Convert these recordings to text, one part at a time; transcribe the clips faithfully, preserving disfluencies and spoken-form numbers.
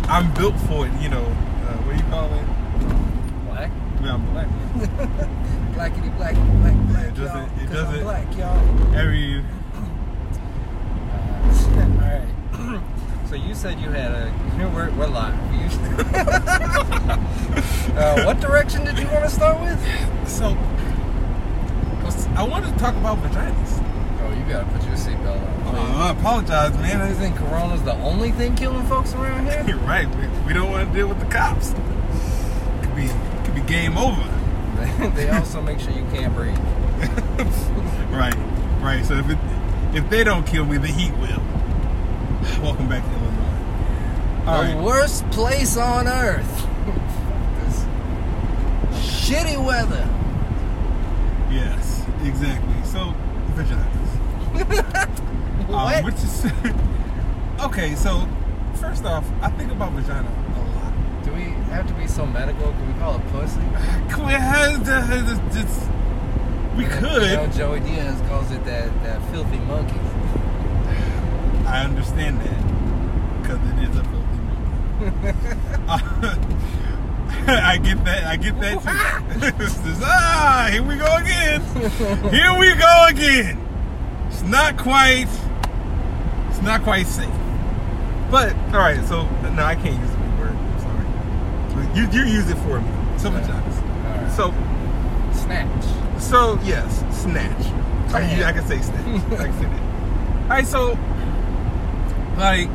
I'm built for it. You know, uh, what do you call it? Black? Yeah, I'm black. Blackity black, black, black, it doesn't, y'all. it doesn't, I'm black, y'all. Every. Uh, all right. So you said you had a. We're, we're live. You, uh, what direction did you want to start with? So, I wanted to talk about vaginas. Oh, you gotta put your seatbelt on. Uh, I apologize, man. You think Corona's the only thing killing folks around here? You're right. We, we don't want to deal with the cops. Could be could be game over. They also make sure you can't breathe. Right, right. So if it, if they don't kill me, the heat will. Welcome back to Illinois. All the right. worst place on earth. This shitty weather. Yes, exactly. So vaginas. What? Um, which is okay. So first off, I think about vagina a lot. Do we have to be so medical? Can we call it pussy? Can we have the, just, we could. You know, Joey Diaz calls it that, that filthy monkey. I understand that because it is a filthy monkey. uh, I get that. I get that too. Just, ah, here we go again. Here we go again. It's not quite. It's not quite safe. But all right. So no, I can't use the big word. I'm sorry. You you use it for me. So much honest. Right. So snatch. So yes, snatch. I, I can say snatch. I can say that. All right. So like,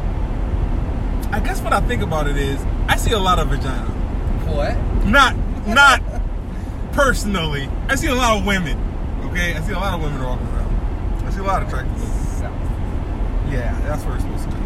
I guess what I think about it is I see a lot of vagina. What? Not not personally. I see a lot of women. Okay, I see a lot of women walking around. I see a lot of attractive women. South. Yeah, that's where it's supposed to be.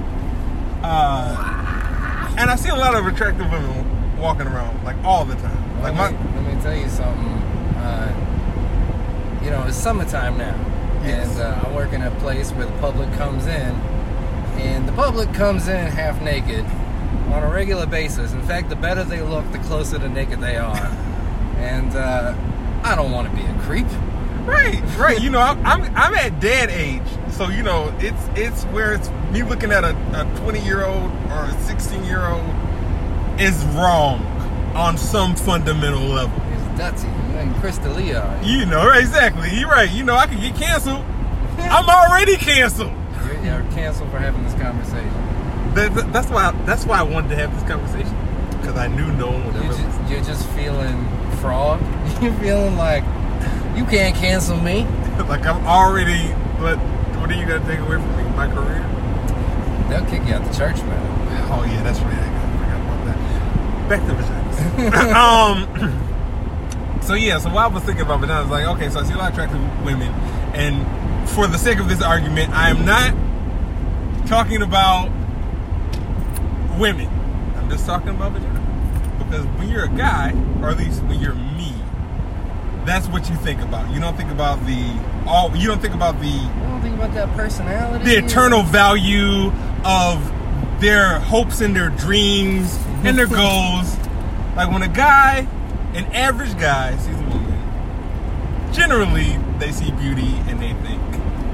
Uh, and I see a lot of attractive women walking around like all the time. Like let, my, me, let me tell you something. Uh, you know, it's summertime now, yes. and uh, I work in a place where the public comes in, and the public comes in half naked on a regular basis. In fact, the better they look, the closer to naked they are. And uh, I don't want to be a creep. Right, right. You know, I'm I'm, I'm at dad age, so you know it's it's where it's me looking at a, a twenty year old or a sixteen year old is wrong on some fundamental level. It's Dutzy, you ain't Chris D'Elia. You know, right, exactly. You're right. You know, I could get canceled. I'm already canceled. You're, you're canceled for having this conversation. That, that, that's why. That's why I wanted to have this conversation because I knew no one would You're ever. just, you're just feeling fraud. You're feeling like you can't cancel me. Like I'm already. What? What are you gonna take away from me? My career? They'll kick you out the church, man. Oh yeah, that's right. I forgot about that. Back to vaginas. um. So yeah. So while I was thinking about vaginas, like okay, so I see a lot of attractive women, and for the sake of this argument, I am not talking about women. I'm just talking about vagina. Because when you're a guy, or at least when you're me, that's what you think about. You don't think about the all. You don't think about the. You don't think about that personality. The eternal value of their hopes and their dreams and their goals. Like when a guy, an average guy, sees a woman, generally they see beauty and they think.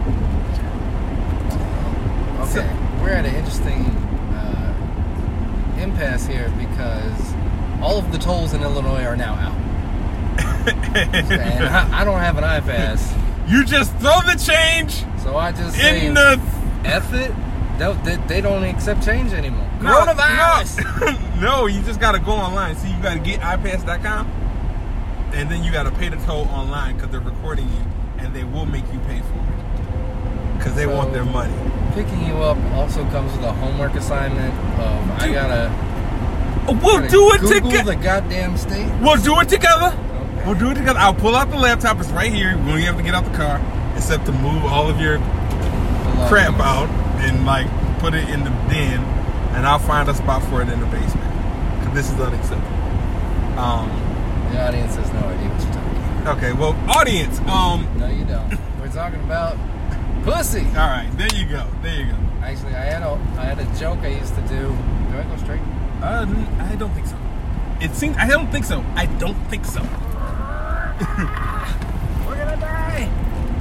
Okay, so, we're at an interesting uh, impasse here because all of the tolls in Illinois are now out. And I, I don't have an iPass. You just throw the change. So I just in say, the F it. They, they don't accept change anymore. No, Coronavirus. No, no, you just gotta go online. See, you gotta get i pass dot com, and then you gotta pay the toll online because they're recording you, and they will make you pay for it because they So, want their money. Picking you up also comes with a homework assignment of I gotta. We'll do it Google together. the goddamn state. We'll do it together. Okay. We'll do it together. I'll pull out the laptop. It's right here. We don't have to get out the car, except to move all of your crap out and like put it in the bin, and I'll find a spot for it in the basement because this is unacceptable. Um, the audience has no idea what you're talking about. Okay, well, audience. Um, no, you don't. We're talking about pussy. All right, there you go. There you go. Actually, I had a I had a joke I used to do. Do I go straight? Uh, I don't think so. It seems. I don't think so. I don't think so. We're gonna die.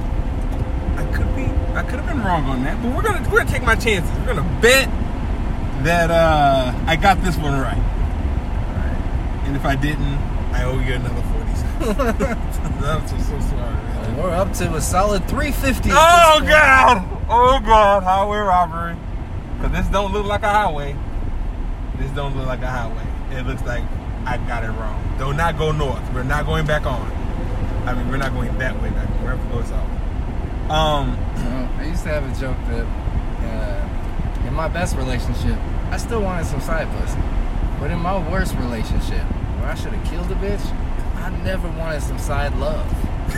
I could be. I could have been wrong on that, but we're gonna we're gonna take my chances. We're gonna bet that uh, I got this one right. Right. And if I didn't, I owe you another forty cents. I'm so, so sorry. Man. We're up to a solid three fifty. Oh God! Oh God! Highway robbery. Cause this don't look like a highway. This don't look like a highway. It looks like I got it wrong. Do not go north. We're not going back on. I mean, we're not going that way back. We're going to go south. Um, so I used to have a joke that uh, in my best relationship, I still wanted some side pussy. But in my worst relationship, where I should have killed a bitch, I never wanted some side love.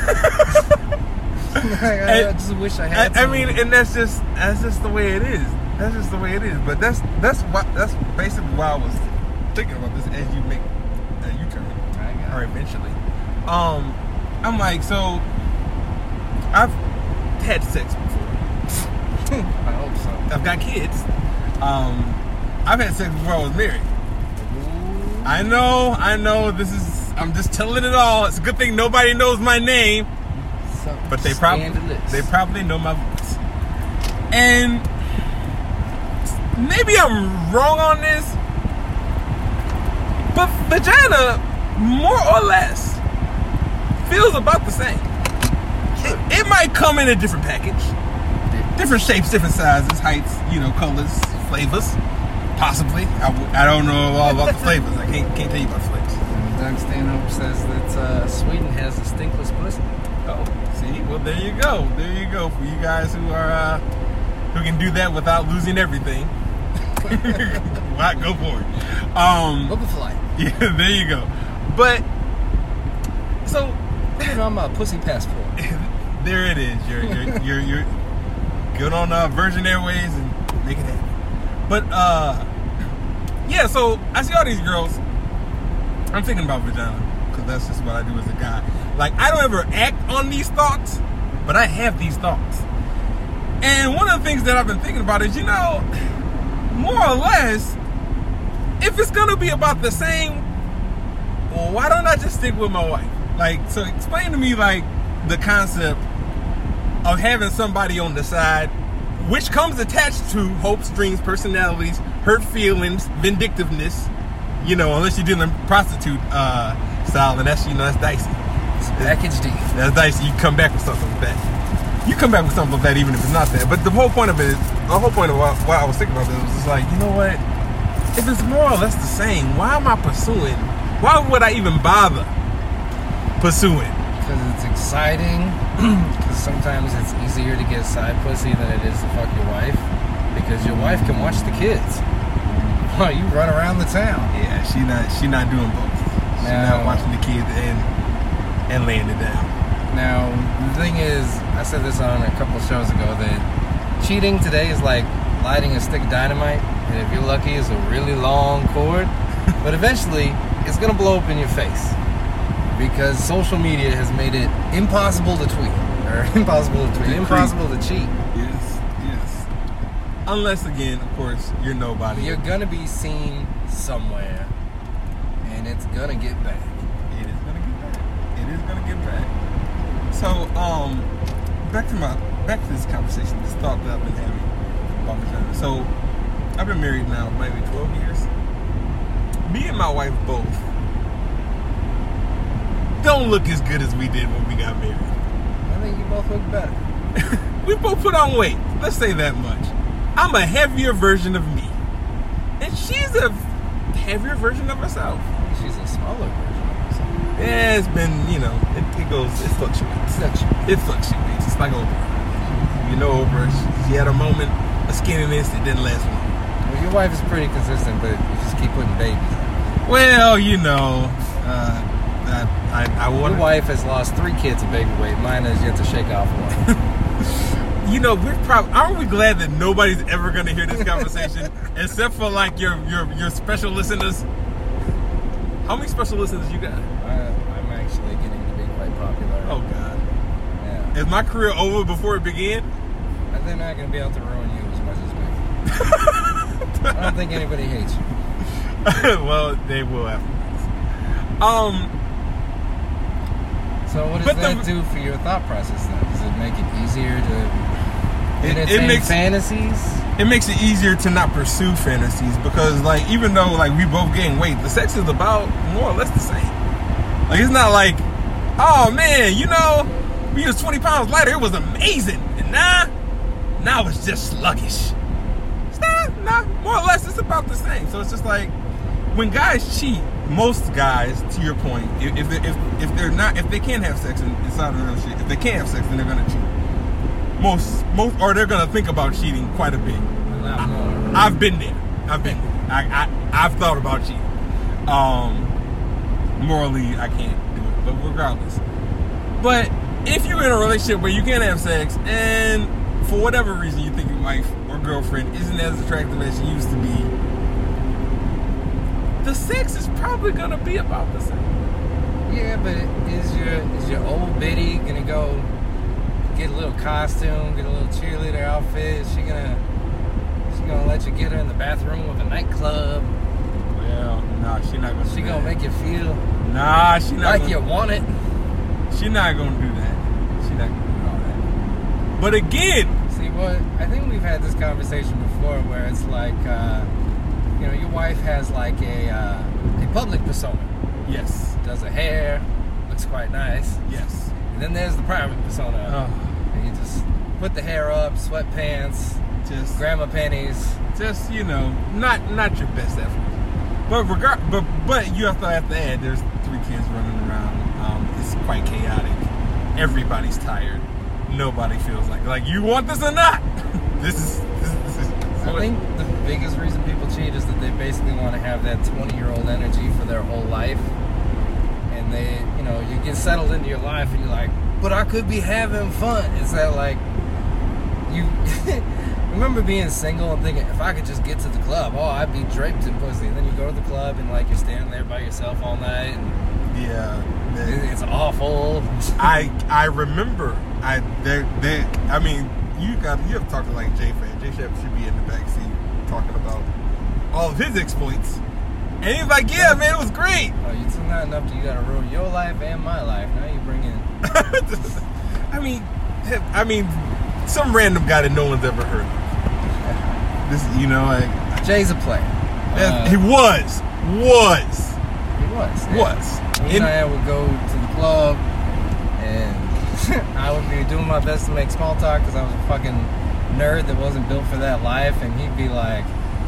Like, I, I just wish I had. I, I mean, and that's just that's just the way it is. That's just the way it is. But that's that's why that's basically why I was thinking about this as you make a U-turn, or eventually. Um, I'm like, so I've had sex before. I hope so. I've got kids. Um, I've had sex before I was married. Ooh. I know, I know. This is. I'm just telling it all. It's a good thing nobody knows my name, So but they probably they probably know my voice. And maybe I'm wrong on this, but vagina, more or less, feels about the same. It, it might come in a different package, different shapes, different sizes, heights, you know, colors, flavors, possibly. I, w- I don't know all about the flavors. I can't can't tell you about the flavors. Doug Stanhope says that uh, Sweden has the stinkless pussy. Oh, see, well there you go, there you go for you guys who are uh, who can do that without losing everything. Why go for it? Um, Book a flight. Yeah, there you go. But so put it on my pussy passport. There it is. You're you're you're, you're good on uh, Virgin Airways and make it happen. But uh, yeah. So I see all these girls. I'm thinking about vagina because that's just what I do as a guy. Like I don't ever act on these thoughts, but I have these thoughts. And one of the things that I've been thinking about is, you know, more or less, if it's gonna be about the same, well, why don't I just stick with my wife? Like, so explain to me, like, the concept of having somebody on the side, which comes attached to hopes, dreams, personalities, hurt feelings, vindictiveness. You know, unless you're dealing prostitute uh, style, and that's, you know, that's dicey. It's package D. That's dicey. You come back with something like that. You come back with something like that, even if it's not that. But the whole point of it, is, the whole point of why, why I was thinking about this was just like, you know what? If it's more or less the same, why am I pursuing? Why would I even bother pursuing? Because it's exciting. Because sometimes it's easier to get side pussy than it is to fuck your wife. Because your wife can watch the kids while you run around the town. Yeah, she not she not doing both. She Now, not watching the kids and and laying it down. Now the thing is, I said this on a couple shows ago that cheating today is like lighting a stick of dynamite, and if you're lucky, it's a really long cord. But eventually, it's gonna blow up in your face because social media has made it impossible to tweet, or impossible to tweet, To impossible to cheat. Yes, yes. Unless again, of course, you're nobody. You're gonna be seen somewhere, and it's gonna get back. It is gonna get back. It is gonna get back. So, um, back to my back to this conversation, this thought that I've been having about vagina. So, I've been married now maybe twelve years. Me and my wife both don't look as good as we did when we got married. I think you both look better. We both put on weight. Let's say that much. I'm a heavier version of me, and she's a heavier version of herself. She's a smaller version of herself. Yeah, it's been, you know, it, it goes, it fluctuates. It fluctuates. It's like Oprah. You know Oprah, she, she had a moment of skinniness, it didn't last long. Well, your wife is pretty consistent, but you just keep putting babies on. Well, you know, uh, I, I, I want Your wife has lost three kids of baby weight. Mine has yet to shake off one. You know, we're probably, aren't we glad that nobody's ever going to hear this conversation, except for like your, your, your special listeners? How many special listeners you got? I, I'm actually getting to be quite popular. Oh, God. Yeah. Is my career over before it began? And they're not going to be able to ruin you as much as me. I don't think anybody hates you. Well, they will afterwards. Um, So what does But that the- do for your thought process then? Does it make it easier to It- it entertain makes- fantasies? it makes it easier to not pursue fantasies because, like, even though, like, we both gain weight, the sex is about more or less the same. Like, it's not like, oh, man, you know, we was twenty pounds lighter. It was amazing. And now, now it's just sluggish. It's not, not, more or less, it's about the same. So it's just like, when guys cheat, most guys, to your point, if if, they, if, if they're not, if they can't have sex inside of their shit, if they can't have sex, then they're going to cheat. Most, most, or they're gonna think about cheating quite a bit. I, I've been there. I've been there. I, I, I've thought about cheating. Um, morally, I can't do it, but regardless. But if you're in a relationship where you can't have sex, and for whatever reason you think your wife or girlfriend isn't as attractive as she used to be, the sex is probably gonna be about the same. Yeah, but is your is your old biddy gonna go get a little costume, get a little cheerleader outfit? Is she gonna she gonna let you get her in the bathroom of a nightclub? Well, nah, she not gonna. She do gonna that. make you feel Nah, she not like gonna, you want it. She not gonna do that. She not gonna do all that. But again, see what I think we've had this conversation before, where it's like, uh, you know, your wife has like a uh, a public persona. yes, Does her hair, looks quite nice. yes. And then there's the private persona. Oh, And you just put the hair up, sweatpants, just, grandma panties. just you know, not not your best effort. But regard, but but you have to have to add. There's three kids running around. Um, it's quite chaotic. Everybody's tired. Nobody feels like like you want this or not. this is. This, this is I think the biggest reason people cheat is that they basically want to have that twenty-year-old energy for their whole life. And they, you know, you get settled into your life and you're like, but I could be having fun. It's that like, you remember being single and thinking, if I could just get to the club, oh, I'd be draped in pussy. And then you go to the club and like you're standing there by yourself all night and yeah. man. it's awful. I I remember I there there I mean you got you have talked to like J Fan. J Shep should be in the back seat talking about all of his exploits. And he's like, yeah, man, it was great. Oh, you two not enough to you gotta ruin your life and my life. Now you bring in I mean I mean some random guy that no one's ever heard of. This you know like Jay's a player. that- Uh, he was was He was. yeah. was Me In- and I would go to the club, and I would be doing my best to make small talk because I was a fucking nerd that wasn't built for that life. And he'd be like,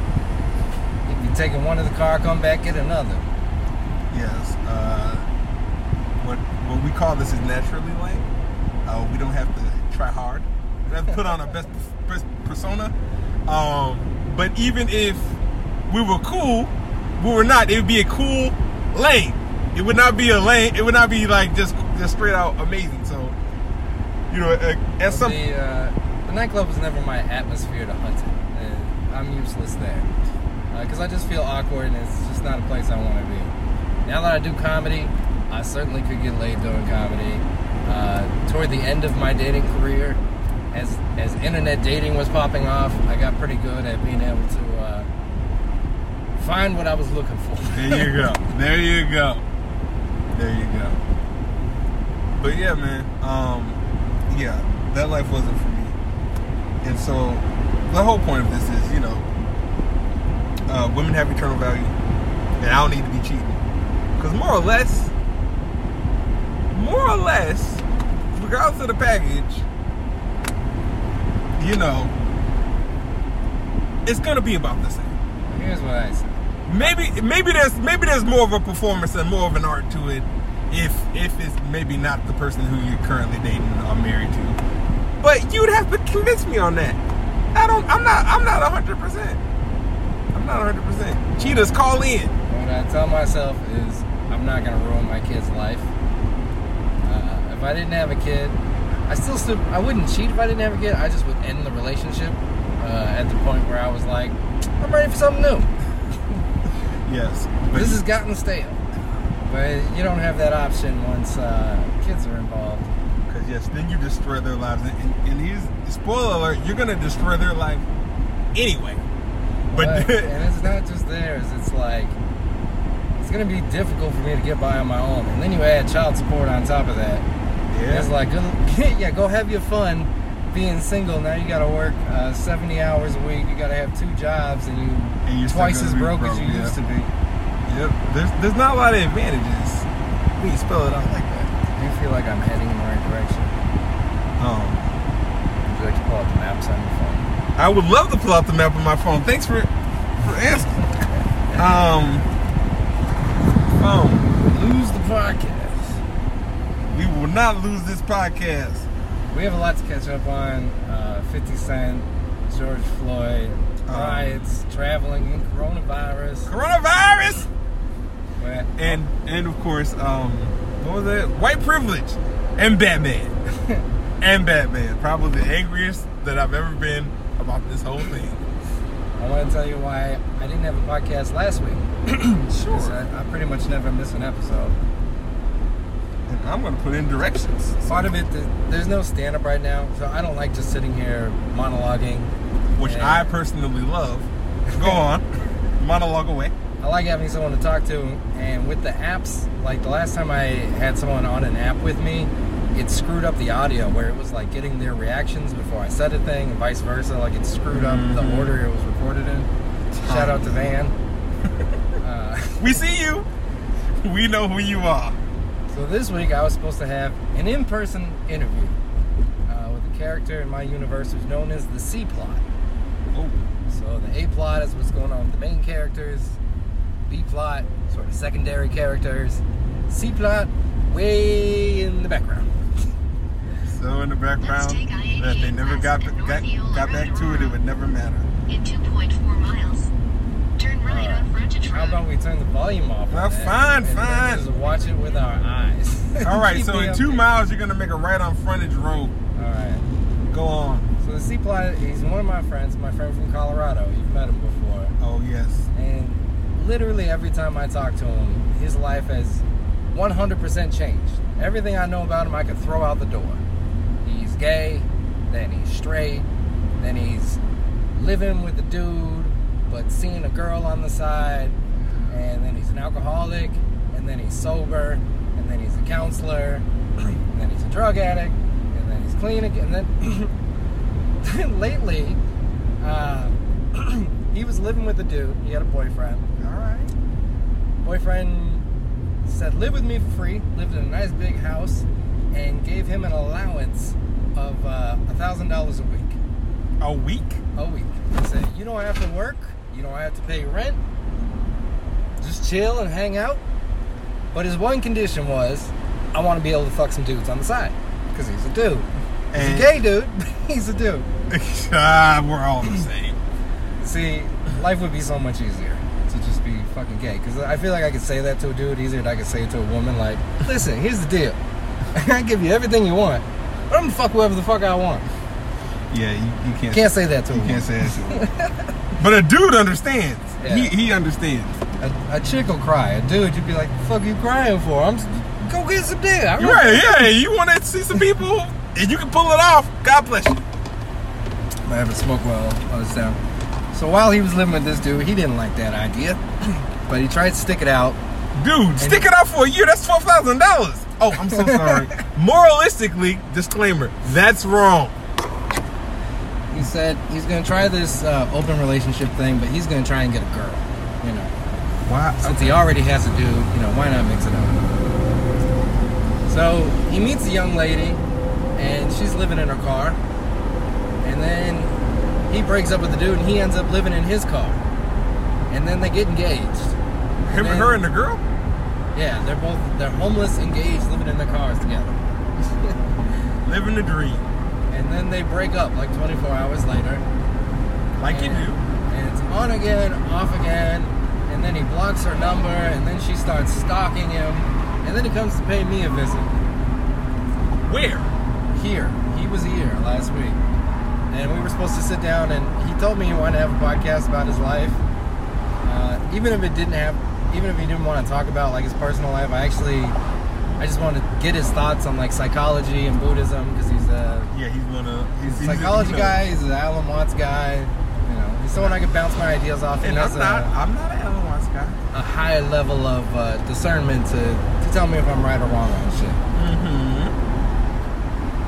he'd be taking one to the car, come back, get another. Yes. Uh, what what we call this is naturally lame. Uh, we don't have to try hard. We don't have to put on our best, best persona. Um, but even if we were cool, we were not. It would be a cool lane. It would not be a lane. It would not be like just just straight out amazing. So, you know, uh, as some The, uh, the nightclub was never my atmosphere to hunt in. And I'm useless there. Because I just feel awkward and it's just not a place I want to be. Now that I do comedy, I certainly could get laid doing comedy. Uh, toward the end of my dating career, as as internet dating was popping off, I got pretty good at being able to uh, find what I was looking for. there you go. There you go. There you go. But yeah, man. Um, yeah, that life wasn't for me. And so the whole point of this is, you know, uh, women have eternal value, and I don't need to be cheating. Because more or less, more or less, regardless of the package, you know, it's gonna be about the same. Here's what I say. Maybe maybe there's maybe there's more of a performance and more of an art to it if if it's maybe not the person who you're currently dating or married to. But you'd have to convince me on that. I don't I'm not I'm not one hundred percent. I'm not one hundred percent. Cheaters, call in. What I tell myself is I'm not going to ruin my kid's life. Uh, if I didn't have a kid, I still still I wouldn't cheat if I didn't have a kid. I just would end the relationship uh, at the point where I was like, I'm ready for something new. Yes. But This has gotten stale. But you don't have that option once uh, kids are involved. Because yes, then you destroy their lives. And, and he's, spoiler alert, you're going to destroy their life anyway. But, But and it's not just theirs. It's like it's gonna be difficult for me to get by on my own, and then you add child support on top of that. yeah. It's like, good, yeah, go have your fun, being single, now you gotta work uh, seventy hours a week. You gotta have two jobs, and you And you're still twice gonna as be broke, broke, as you yeah. used to be. Yep. There's there's not a lot of advantages when you spell it out like that. Do you feel like I'm heading in the right direction? Um, Would you like to pull out the maps on your phone? I would love to pull out the map on my phone. Thanks for for asking. Um, phone. Lose the podcast. We will not lose this podcast. We have a lot to catch up on. Uh, fifty Cent, George Floyd, Um, riots, traveling, and coronavirus. Coronavirus. But, And and of course, um, what was it? White privilege and Batman and Batman. Probably the angriest that I've ever been about this whole thing. I want to tell you why I didn't have a podcast last week. Sure. 'Cause I, I pretty much never miss an episode. And I'm gonna put in directions. Part of it, th- there's no stand-up right now, so I don't like just sitting here monologuing. Which And I personally love. Go on, monologue away. I like having someone to talk to, and with the apps, like the last time I had someone on an app with me, it screwed up the audio where it was like getting their reactions before I said a thing, and vice versa. Like it screwed up Mhm. the order it was recorded in. Shout out to Van. uh, We see you. We know who you are. so this week I was supposed to have an in-person interview uh, with a character in my universe who's known as the C-plot. Oh, So the A-plot is what's going on with the main characters. B-plot, sort of secondary characters. C-plot, way in the background. so in the background that they never got got, got back to it. It would never matter. In two point four miles, turn right Uh, on Frontage How Road. about we turn the volume off? on Well, that fine, and then fine. Just watch it with our eyes. All right, Keep so me in two updated. miles, you're gonna make a right on Frontage Road. All right. Go on. So the C-plot, he's one of my friends, my friend from Colorado. You've met him before. Oh yes. And literally every time I talk to him, his life has one hundred percent changed. Everything I know about him, I could throw out the door. He's gay, then he's straight, then he's living with a dude, but seeing a girl on the side, and then he's an alcoholic, and then he's sober, and then he's a counselor, and then he's a drug addict, and then he's clean again, and then lately, uh, he was living with a dude. He had a boyfriend. All right. Boyfriend said, live with me for free, lived in a nice big house, and gave him an allowance of uh, one thousand dollars a week. A week? A week. He said, you don't have to work, you don't have to pay rent, just chill and hang out. But his one condition was, I want to be able to fuck some dudes on the side. Because he's a dude. He's And- a gay dude, but he's a dude. ah, we're all the same. See, life would be so much easier to just be fucking gay. Because I feel like I could say that to a dude easier than I could say it to a woman. Like, listen, here's the deal. I give you everything you want, but I'm gonna fuck whoever the fuck I want. Yeah, you, you can't. Can't say that to a You woman. can't say that to him. But a dude understands. Yeah. He he understands. A, a chick will cry. A dude, you'd be like, the fuck you crying for? I'm just, go get some dick. I You're right. Yeah, you want to see some people, and you can pull it off. God bless you. I have a smoke while I was down. So while he was living with this dude, he didn't like that idea. But he tried to stick it out. Dude, stick it out for a year. That's twelve thousand dollars. Oh, I'm so sorry. Moralistically, disclaimer. That's wrong. He said he's going to try this uh, open relationship thing, but he's going to try and get a girl. You know, Why? since he already has a dude, you know, why not mix it up? So he meets a young lady, and she's living in her car. And then he breaks up with the dude, and he ends up living in his car. And then they get engaged. Him and then- her and the girl? Yeah, they're both they're homeless, engaged, living in their cars together. Living the dream. And then they break up like twenty-four hours later. Like and, you do. And it's on again, off again, and then he blocks her number, and then she starts stalking him, and then he comes to pay me a visit. Where? Here. He was here last week. And we were supposed to sit down, and he told me he wanted to have a podcast about his life. Uh, even if it didn't have, even if he didn't want to talk about like his personal life, I actually, I just wanted to get his thoughts on like psychology and Buddhism, because he's a Yeah, he's one of he's, he's psychology you know, guy. He's an Alan Watts guy. You know, he's someone I can bounce my ideas off. And he I'm has not a, I'm not an Alan Watts guy. a high level of uh, discernment to, to tell me if I'm right or wrong on shit. Mm-hmm.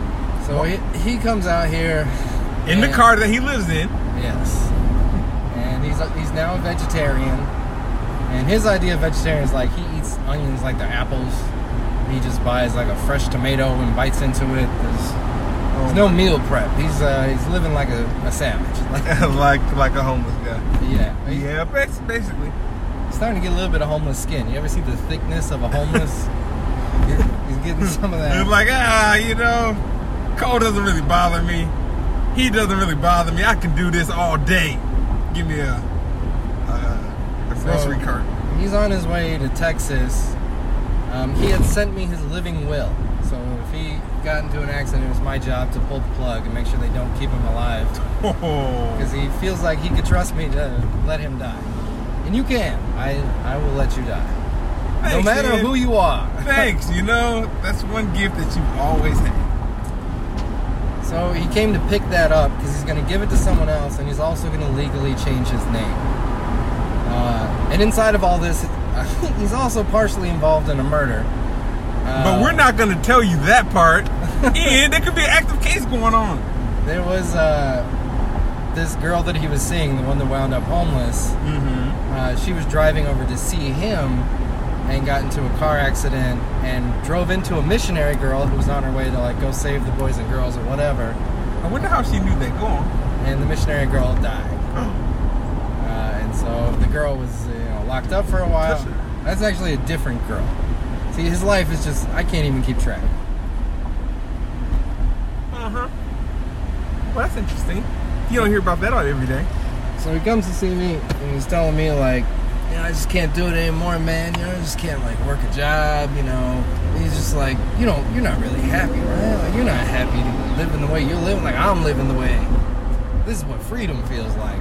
So he, he comes out here In the and- car that he lives in. Yes. And he's he's now a vegetarian. And his idea of vegetarian is like he eats onions like they're apples. He just buys like a fresh tomato and bites into it. There's, there's no meal prep. He's uh, he's living like a, a savage. like like a homeless guy. Yeah. He's Yeah, bas- basically. starting to get a little bit of homeless skin. You ever see the thickness of a homeless? He's getting some of that. It's like, ah, you know, cold doesn't really bother me. He doesn't really bother me. I can do this all day. Give me a, a, a grocery So, cart. He's on his way to Texas. Um, he had sent me his living will. So if he got into an accident, it was my job to pull the plug and make sure they don't keep him alive. Oh. Because he feels like he could trust me to let him die. And you can. I I will let you die. Thanks, no matter man. who you are. Thanks. You know, that's one gift that you've always had. So he came to pick that up because he's going to give it to someone else, and he's also going to legally change his name. Uh, and inside of all this, he's also partially involved in a murder. Uh, But we're not going to tell you that part. And there could be an active case going on. There was uh, this girl that he was seeing, the one that wound up homeless. Mm-hmm. Uh, she was driving over to see him and got into a car accident and drove into a missionary girl who was on her way to like go save the boys and girls or whatever. I wonder how she knew that. Go on. And the missionary girl died. Oh. Uh, and so the girl was you know locked up for a while. Touch her. That's actually a different girl. See, his life is just I can't even keep track. Uh-huh. Well, that's interesting. You don't hear about that all every day. So he comes to see me and he's telling me like, you know, I just can't do it anymore, man. You know, I just can't like work a job, you know. And he's just like, you know, you're not really happy, right? Like you're not happy living the way you're living. Like I'm living the way. This is what freedom feels like.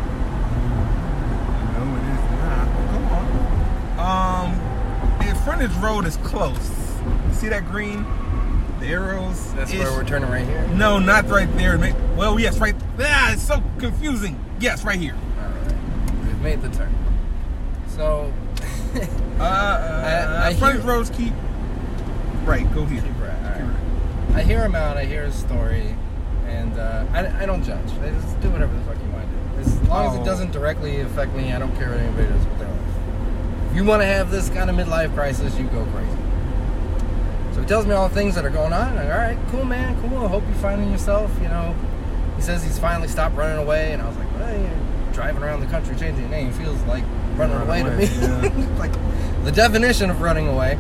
No, it is not. Come on. Um, the frontage road is close. You see that green? The arrows? That's Ish. where we're turning right here. No, not right there. Ma- Well, yes, right. Ah, it's so confusing. Yes, right here. All right, we've made the turn. So, Uh, uh, I- I frontage hear- roads keep. Right, go here. Keep right, all right. Keep right. I hear him out. I hear his story, and uh, I, I don't judge. I just do whatever the fuck you want to do. As long as Oh. it doesn't directly affect me, I don't care what anybody does with their life. If you want to have this kind of midlife crisis, you go crazy. So he tells me all the things that are going on. Like, all right, cool, man, cool. I hope you're finding yourself. You know, he says he's finally stopped running away, and I was like, well, you're driving around the country changing your name feels like running Run away, away, to me. yeah. Like the definition of running away.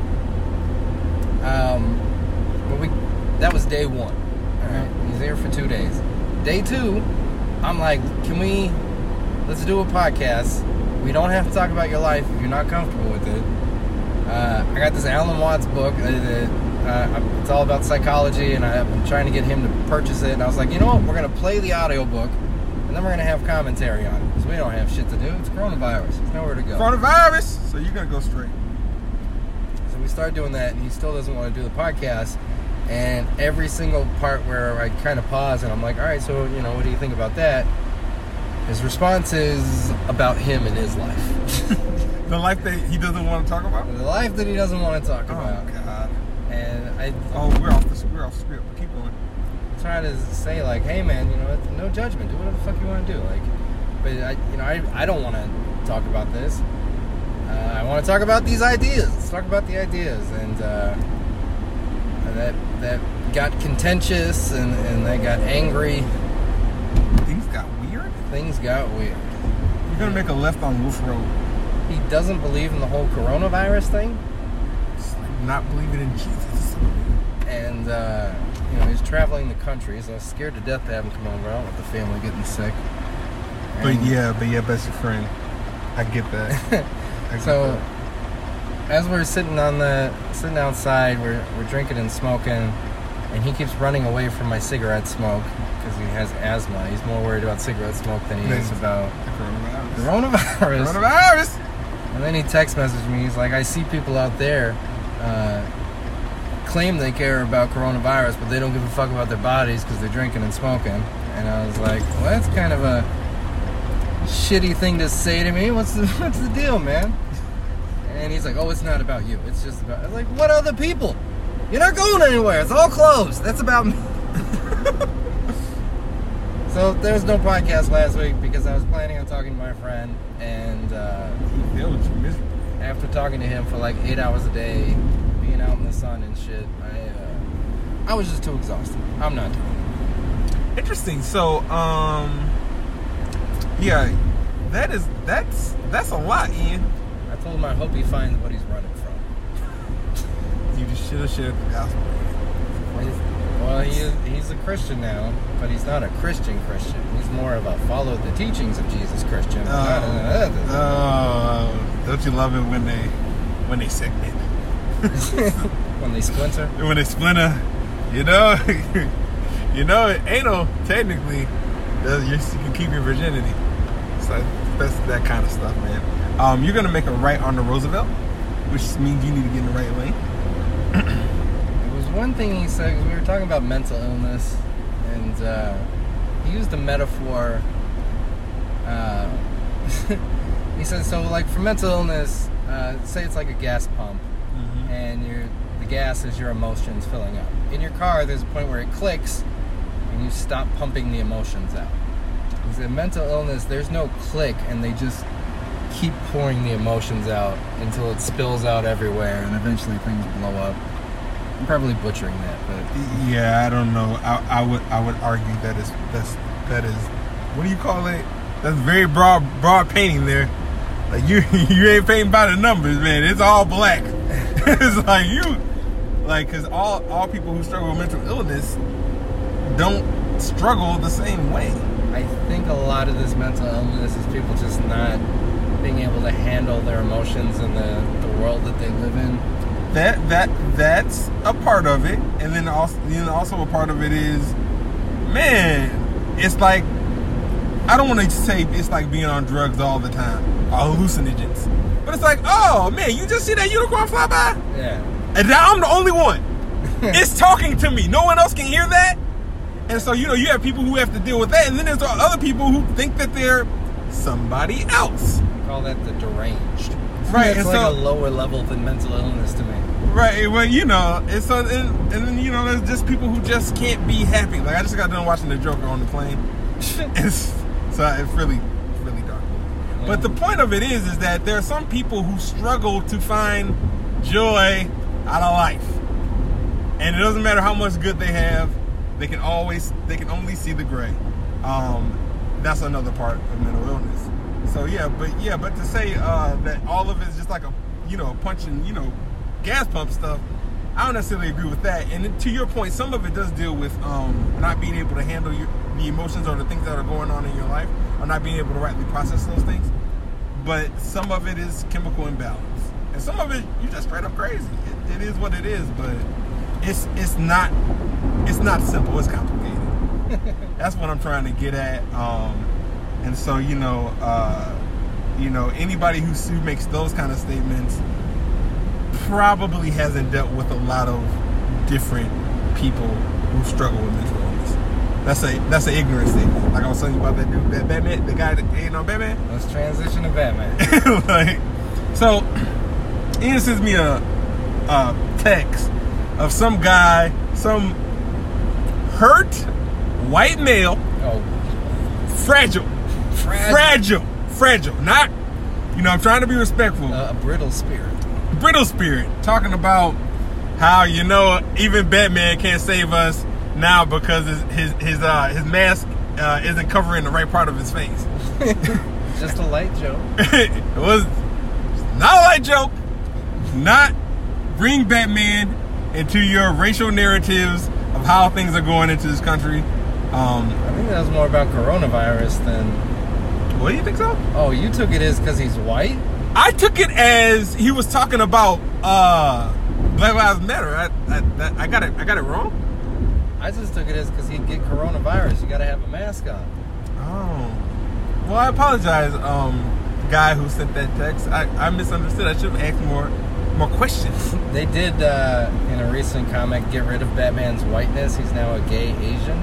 Um, but we that was day one. All right, he's there for two days. Day two, I'm like, can we? Let's do a podcast. We don't have to talk about your life if you're not comfortable with it. Uh, I got this Alan Watts book. Uh, uh, it's all about psychology, and I'm trying to get him to purchase it. And I was like, you know what? We're gonna play the audiobook, and then we're gonna have commentary on it because we don't have shit to do. It's coronavirus. There's nowhere to go. Coronavirus. So you're gonna go straight. So we started doing that, and he still doesn't want to do the podcast. And every single part where I kind of pause and I'm like, all right, so, you know, what do you think about that? His response is about him and his life. The life that he doesn't want to talk about. The life that he doesn't want to talk Oh about. God. And I Oh, we're off the we're off script. But keep going. try to say, like, hey, man, you know, no judgment. Do whatever the fuck you want to do. Like, but, I, you know, I, I don't want to talk about this. Uh, I want to talk about these ideas. Let's talk about the ideas. And, uh, and that that got contentious, and, and they got angry. Things got weird. Things got weird. You're gonna make a left on Wolf Road. He doesn't believe in the whole coronavirus thing, It's like not believing in Jesus. and uh, you know he's traveling the country, so I was scared to death to have him come over. I don't want the family getting sick. But And yeah, but yeah, best friend. I get that. I get So that. as we're sitting on the sitting outside, we're we're drinking and smoking, and he keeps running away from my cigarette smoke because he has asthma. He's more worried about cigarette smoke than he is Thanks. about The coronavirus. coronavirus. Coronavirus. And then he text messaged me. He's like, I see people out there uh, claim they care about coronavirus, but they don't give a fuck about their bodies because they're drinking and smoking. And I was like, well, that's kind of a shitty thing to say to me. What's the what's the deal, man? And he's like, oh, it's not about you. It's just about... I was like, what other people? You're not going anywhere. It's all closed. That's about me. So there was no podcast last week because I was planning on talking to my friend, and uh, He failed you miserably. after talking to him for like eight hours a day, being out in the sun and shit, I uh, I was just too exhausted. I'm not doing it. Interesting. So, um, yeah, that is that's that's a lot, Ian. I told him I hope he finds what he's running from. You just should have shared the gospel. Well, he is, he's a Christian now, but he's not a Christian Christian. He's more of a follow the teachings of Jesus Christian. Oh, oh, don't you love it when they when they segment, When they splinter. when they splinter? You know, you know, anal technically, does you can keep your virginity. So that's that kind of stuff, man. Um, you're gonna make a right on the Roosevelt, which means you need to get in the right lane. There was one thing he said, 'cause we were talking about mental illness, and uh, he used a metaphor. Uh, he said, so like for mental illness, uh, say it's like a gas pump, Mm-hmm. and your the gas is your emotions filling up. In your car, there's a point where it clicks, and you stop pumping the emotions out. He said, mental illness, there's no click, and they just keep pouring the emotions out until it spills out everywhere, and eventually things blow up. I'm probably butchering that, but Yeah, I don't know. I, I would I would argue that is that's that is what do you call it? That's very broad broad painting there. Like you you ain't painting by the numbers, man. It's all black. It's like you like because all all people who struggle with mental illness don't struggle the same way. I think a lot of this mental illness is people just not being able to handle their emotions in the, the world that they live in. That that that's a part of it, and then also you know, also a part of it is, man, it's like I don't want to say it's like being on drugs all the time, or hallucinogens, but it's like, oh man, you just see that unicorn fly by, Yeah. and now I'm the only one. It's talking to me. No one else can hear that, and so you know you have people who have to deal with that, and then there's other people who think that they're somebody else. Call that the deranged. Right, It's and like so- a lower level than mental illness to me. Right, well, you know, it's so, and, and then you know, there's just people who just can't be happy. Like I just got done watching The Joker on the plane, it's, so it's really, it's really dark. But the point of it is, is that there are some people who struggle to find joy out of life, and it doesn't matter how much good they have, they can always, they can only see the gray. Um, that's another part of mental illness. So yeah, but yeah, but to say uh, that all of it is just like a, you know, punching, you know, gas pump stuff, I don't necessarily agree with that. And then to your point, some of it does deal with um, not being able to handle your, the emotions or the things that are going on in your life, or not being able to rightly process those things. But some of it is chemical imbalance, and some of it you're just straight up crazy. It, it is what it is, but it's it's not it's not simple. It's complicated. That's what I'm trying to get at. Um, and so you know, uh, you know, anybody who, who makes those kind of statements probably hasn't dealt with a lot of different people who struggle with mental illness. That's a that's an ignorant statement. Like I was telling you about that dude, that Batman, the guy that ain't on Batman. Let's transition to Batman. Like, so Ian sends me a, a text of some guy, some hurt white male, Oh, fragile, fragile. fragile, fragile. Not, you know, I'm trying to be respectful. Uh, a brittle spirit. Brittle spirit, talking about how, you know, even Batman can't save us now because his his his, uh, his mask uh, isn't covering the right part of his face. Just a light joke. It was not a light joke. Not bring Batman into your racial narratives of how things are going into this country. Um, I think that was more about coronavirus than. what do you think so? Oh, you took it as because he's white? I took it as he was talking about uh, Black Lives Matter. I, I, I got it. I got it wrong. I just took it as because he'd get coronavirus. You got to have a mask on. Oh, well, I apologize, um, guy who sent that text. I, I misunderstood. I should have asked more, more questions. They did, uh, in a recent comic, get rid of Batman's whiteness. He's now a gay Asian.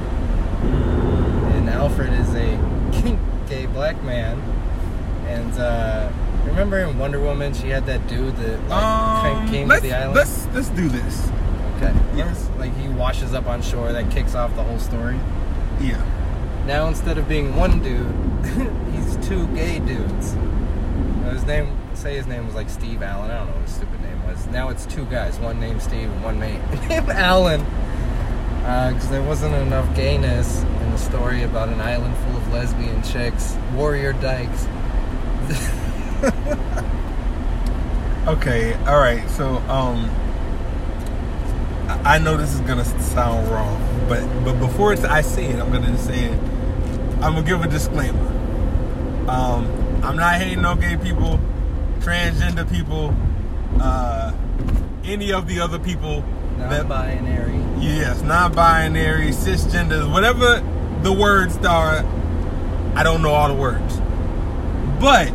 And Alfred is a gay black man. And, uh, remember in Wonder Woman, she had that dude that like, Um, came let's, to the island? let's let's do this. Okay. Yes. Like he washes up on shore. That kicks off the whole story. Yeah. Now instead of being one dude, he's two gay dudes. Now, his name, say his name was like Steve Allen. I don't know what his stupid name was. Now it's two guys, one named Steve and one named Allen. Because uh, there wasn't enough gayness in the story about an island full of lesbian chicks, warrior dykes. Okay, all right. So, um, I I know this is gonna sound wrong, but but before it's, I say it, I'm gonna say it. I'm gonna give a disclaimer. Um, I'm not hating on gay people, transgender people, uh, any of the other people. Non-binary. That, yes, non-binary, cisgenders, whatever the words are. I don't know all the words, but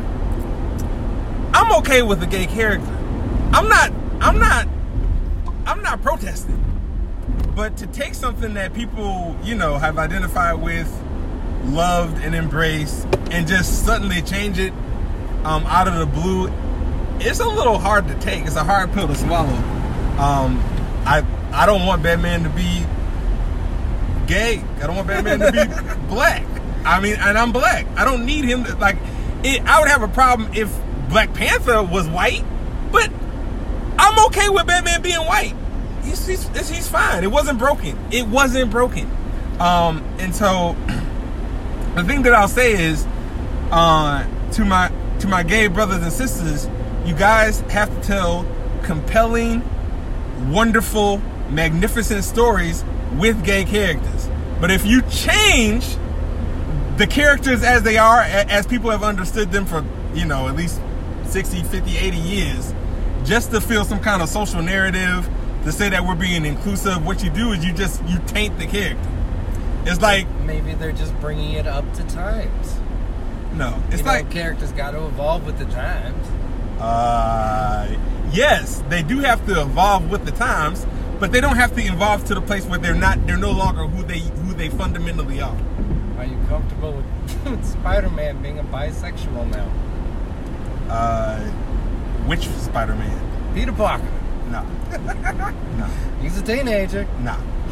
I'm okay with the gay character. I'm not. I'm not. I'm not protesting. But to take something that people, you know, have identified with, loved and embraced, and just suddenly change it um, out of the blue, it's a little hard to take. It's a hard pill to swallow. Um, I I don't want Batman to be gay. I don't want Batman to be black. I mean, and I'm black. I don't need him to, like, it, I would have a problem if Black Panther was white, but I'm okay with Batman being white. He's, he's, he's fine. It wasn't broken. It wasn't broken. Um, and so the thing that I'll say is, uh, to my to my gay brothers and sisters, you guys have to tell compelling, wonderful, magnificent stories with gay characters. But if you change the characters as they are, as people have understood them for, you know, at least sixty, fifty, eighty years, just to feel some kind of social narrative, to say that we're being inclusive, what you do is you just, you taint the character. It's like... Maybe they're just bringing it up to times. No. It's you like... know, characters got to evolve with the times. Uh, yes, they do have to evolve with the times, but they don't have to evolve to the place where they're not, they're no longer who they who they fundamentally are. Are you comfortable with, with Spider-Man being a bisexual now? Uh, which Spider-Man? Peter Parker. No. No. He's a teenager. No.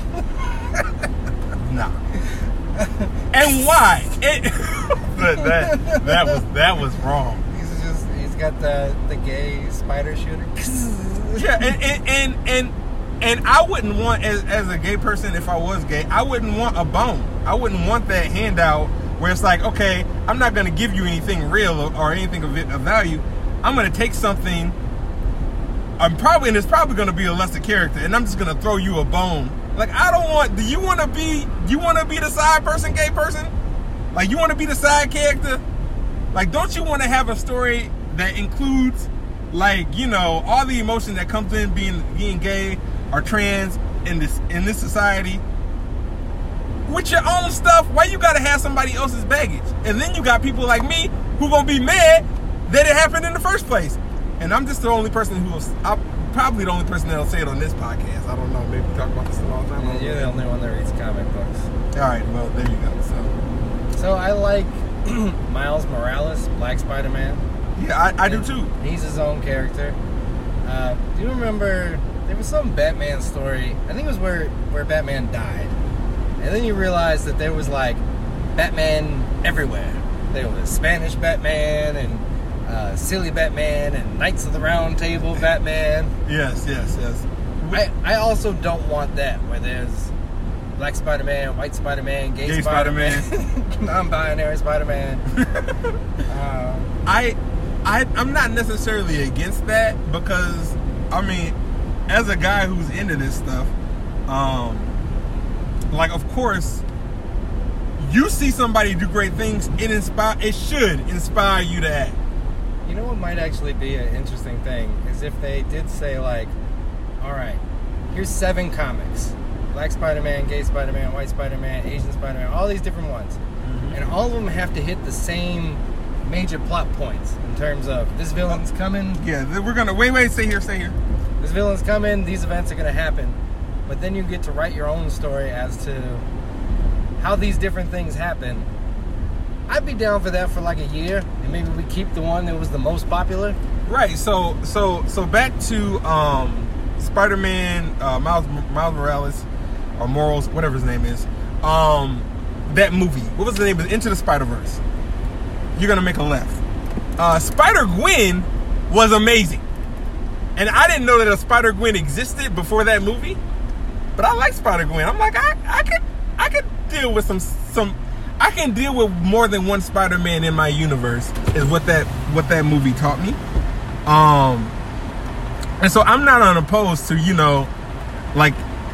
No. And why? It, that, that that was that was wrong. He's just he's got the the gay spider shooter. Yeah, and and and and, and I wouldn't want, as as a gay person, if I was gay, I wouldn't want a bone. I wouldn't want that handout where it's like, okay, I'm not going to give you anything real or, or anything of, of value. I'm going to take something. I'm probably, and it's probably going to be a lesser character, and I'm just going to throw you a bone. Like, I don't want, do you want to be, you want to be the side person, gay person? Like, you want to be the side character? Like, don't you want to have a story that includes, like, you know, all the emotion that comes in being being gay or trans in this in this society? With your own stuff, why you got to have somebody else's baggage? And then you got people like me who going to be mad that it happened in the first place. And I'm just the only person who will, I'm probably the only person that'll say it on this podcast. I don't know, maybe we talk about this all the time. Yeah, you're the only one that reads comic books. All right, well, there you go. So, so I like Miles Morales, Black Spider-Man. Yeah, I, I do too. He's his own character. Uh, do you remember, there was some Batman story, I think it was where, where Batman died. And then you realize that there was like Batman everywhere. There was Spanish Batman and Uh, silly Batman and Knights of the Round Table Batman. Yes, yes, yes. I, I also don't want that, where there's Black Spider-Man, White Spider-Man, Gay, Gay Spider-Man, Spider-Man. non-binary Spider-Man. uh, I, I, I'm not necessarily against that because, I mean, as a guy who's into this stuff, um, like, of course, you see somebody do great things, it inspire, it should inspire you to act. You know what might actually be an interesting thing is if they did say, like, all right, here's seven comics. Black Spider-Man, Gay Spider-Man, White Spider-Man, Asian Spider-Man, all these different ones. Mm-hmm. And all of them have to hit the same major plot points in terms of this villain's coming. Yeah, we're going to, wait, wait, stay here, stay here. This villain's coming, these events are going to happen. But then you get to write your own story as to how these different things happen. I'd be down for that for like a year, and maybe we keep the one that was the most popular. Right. So, so, so back to, um, Spider-Man, uh, Miles Miles Morales, or Morals, whatever his name is. Um, that movie. What was the name of it? Into the Spider-Verse. You're gonna make a left. Uh, Spider-Gwen was amazing, and I didn't know that a Spider-Gwen existed before that movie. But I like Spider-Gwen. I'm like, I, I could, I could deal with some, some. I can deal with more than one Spider-Man in my universe. Is what that, what that movie taught me. Um, and so I'm not unopposed to, you know, like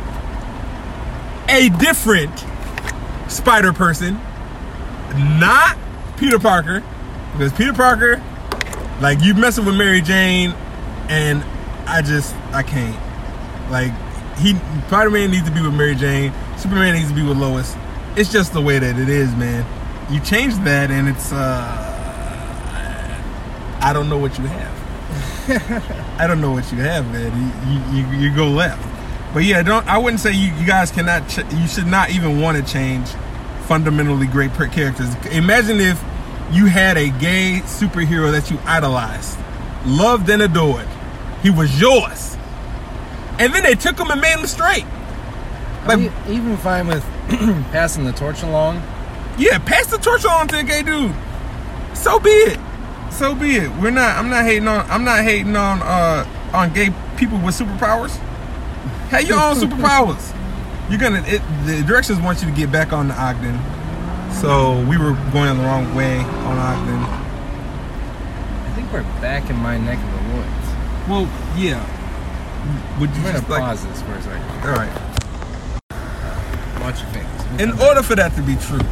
a different Spider person, not Peter Parker, because Peter Parker, like, you messing with Mary Jane, and I just, I can't. Like, he, Spider-Man needs to be with Mary Jane, Superman needs to be with Lois. It's just the way that it is, man. You change that, and it's, uh, I don't know what you have. I don't know what you have, man. You, you, you go left. But yeah, don't. I wouldn't say you, you guys cannot. Ch- you should not even want to change fundamentally great characters. Imagine if you had a gay superhero that you idolized, loved and adored. He was yours, and then they took him and made him straight. Like, I'm even fine with passing the torch along. Yeah, pass the torch along to a gay dude. So be it. So be it. We're not. I'm not hating on. I'm not hating on. Uh, on gay people with superpowers. Have your own superpowers. You're gonna. It, the directions want you to get back on the Ogden. So we were going the wrong way on Ogden. I think we're back in my neck of the woods. Well, yeah. Would you I'm gonna just like? pause this for a second. All right. Watch your fingers. In order for that to be true,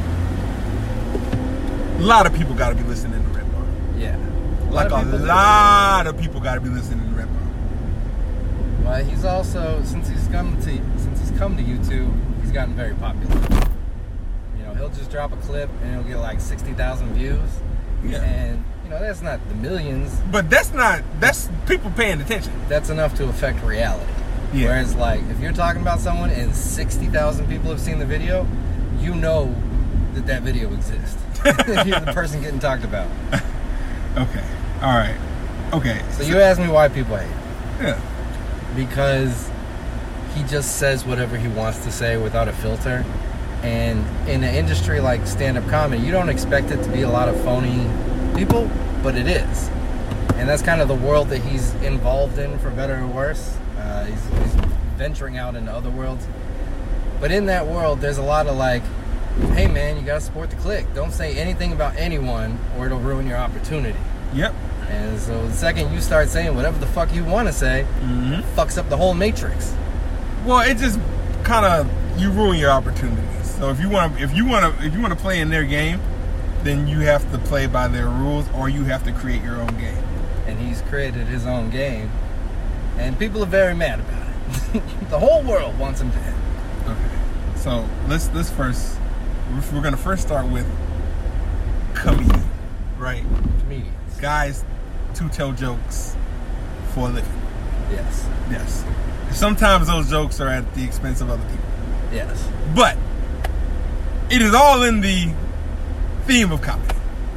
a lot of people got to be listening to Red Bar. Yeah. A Like a lot of people got to be listening to Red Bar. Well, he's also, since he's come to since he's come to YouTube, he's gotten very popular. You know, he'll just drop a clip and he'll get like sixty thousand views. Yeah. And you know, that's not the millions. But that's not. That's people paying attention. That's enough to affect reality. Yeah. Whereas, like, if you're talking about someone and sixty thousand people have seen the video, you know that that video exists. You're the person getting talked about. Okay. All right. Okay. So you asked me why people hate. Yeah. Because he just says whatever he wants to say without a filter. And in an industry like stand-up comedy, you don't expect it to be a lot of phony people, but it is. And that's kind of the world that he's involved in, for better or worse. Uh, he's, he's venturing out into other worlds. But in that world, there's a lot of like, hey man, you gotta support the clique. Don't say anything about anyone or it'll ruin your opportunity. Yep. And so the second you start saying whatever the fuck you want to say, Mm-hmm. fucks up the whole matrix. Well, it just kind of, you ruin your opportunities. So if you want to, if you want to, if you want to play in their game, then you have to play by their rules, or you have to create your own game. And he's created his own game, and people are very mad about it. The whole world wants him to end. Okay. So let's let's first, we're gonna first start with comedian, right? Comedians. Guys to tell jokes for a living. Yes. Yes. Sometimes those jokes are at the expense of other people. Yes. But it is all in the theme of comedy.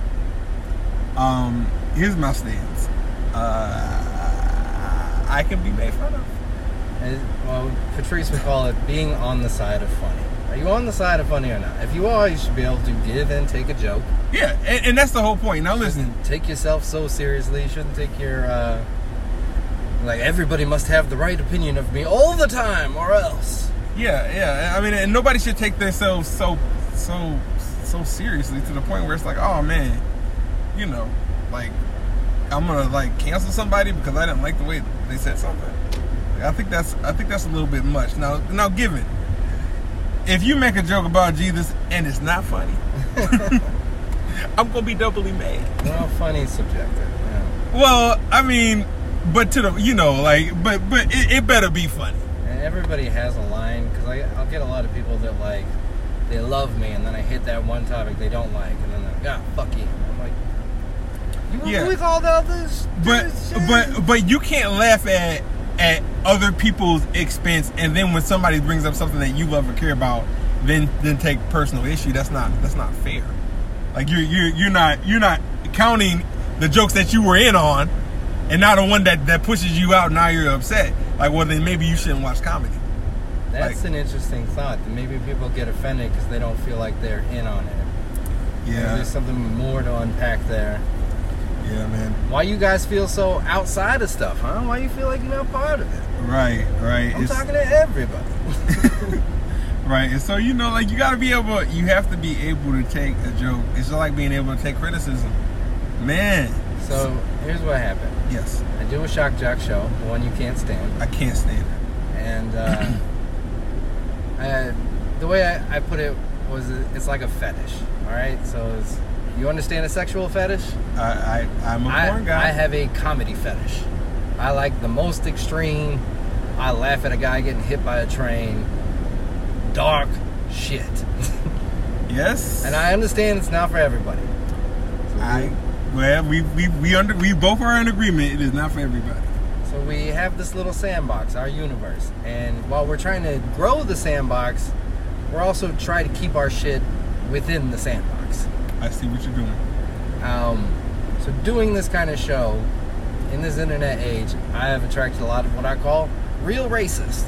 Um, here's my stance. Uh, I can be made fun of. And, well, Patrice would call it being on the side of funny. Are you on the side of funny or not? If you are, you should be able to give and take a joke. Yeah, and, and that's the whole point. Now listen. Shouldn't take yourself so seriously. You shouldn't take your, uh, like, everybody must have the right opinion of me all the time or else. Yeah, yeah. I mean, and nobody should take themselves so, so, so seriously to the point where it's like, oh man, you know, like, I'm gonna like cancel somebody because I didn't like the way they said something. I think that's, I think that's a little bit much. Now, now, given if you make a joke about Jesus and it's not funny, I'm gonna be doubly mad. Well, funny is subjective. Yeah. Well, I mean, but to the, you know, like, but but it, it better be funny. And everybody has a line, because I'll get a lot of people that, like, they love me, and then I hit that one topic they don't like, and then they're like, ah, fuck you. I'm like, you Yeah. really called out this? But this shit? but but you can't laugh at at other people's expense, and then when somebody brings up something that you love or care about, then then take personal issue. That's not that's not fair. Like you're you're you're not you're not counting the jokes that you were in on and not the one that, that pushes you out. Now you're upset. Like, well, then maybe you shouldn't watch comedy. That's Like- an interesting thought. That maybe people get offended because they don't feel like they're in on it. Maybe Yeah, there's something more to unpack there. yeah, man. Why you guys feel so outside of stuff, huh? Why you feel like you're not part of it? Right, right. I'm It's- talking to everybody. Right, and so you know, like you gotta be able, you have to be able to take a joke. It's just like being able to take criticism, man. So here's what happened. Yes, I do a shock jock show, the one you can't stand, I can't stand it. and uh, I, the way I, I put it was, it's like a fetish. All right, so it's, you understand a sexual fetish? I, I I'm a I, porn guy. I have a comedy fetish. I like the most extreme. I laugh at a guy getting hit by a train. Dark shit. Yes, And I understand it's not for everybody. So I well, we we we under we both are in agreement. It is not for everybody. So we have this little sandbox, our universe. And while we're trying to grow the sandbox, we're also trying to keep our shit within the sandbox. I see what you're doing. Um, so doing this kind of show in this internet age, I have attracted a lot of what I call real racists.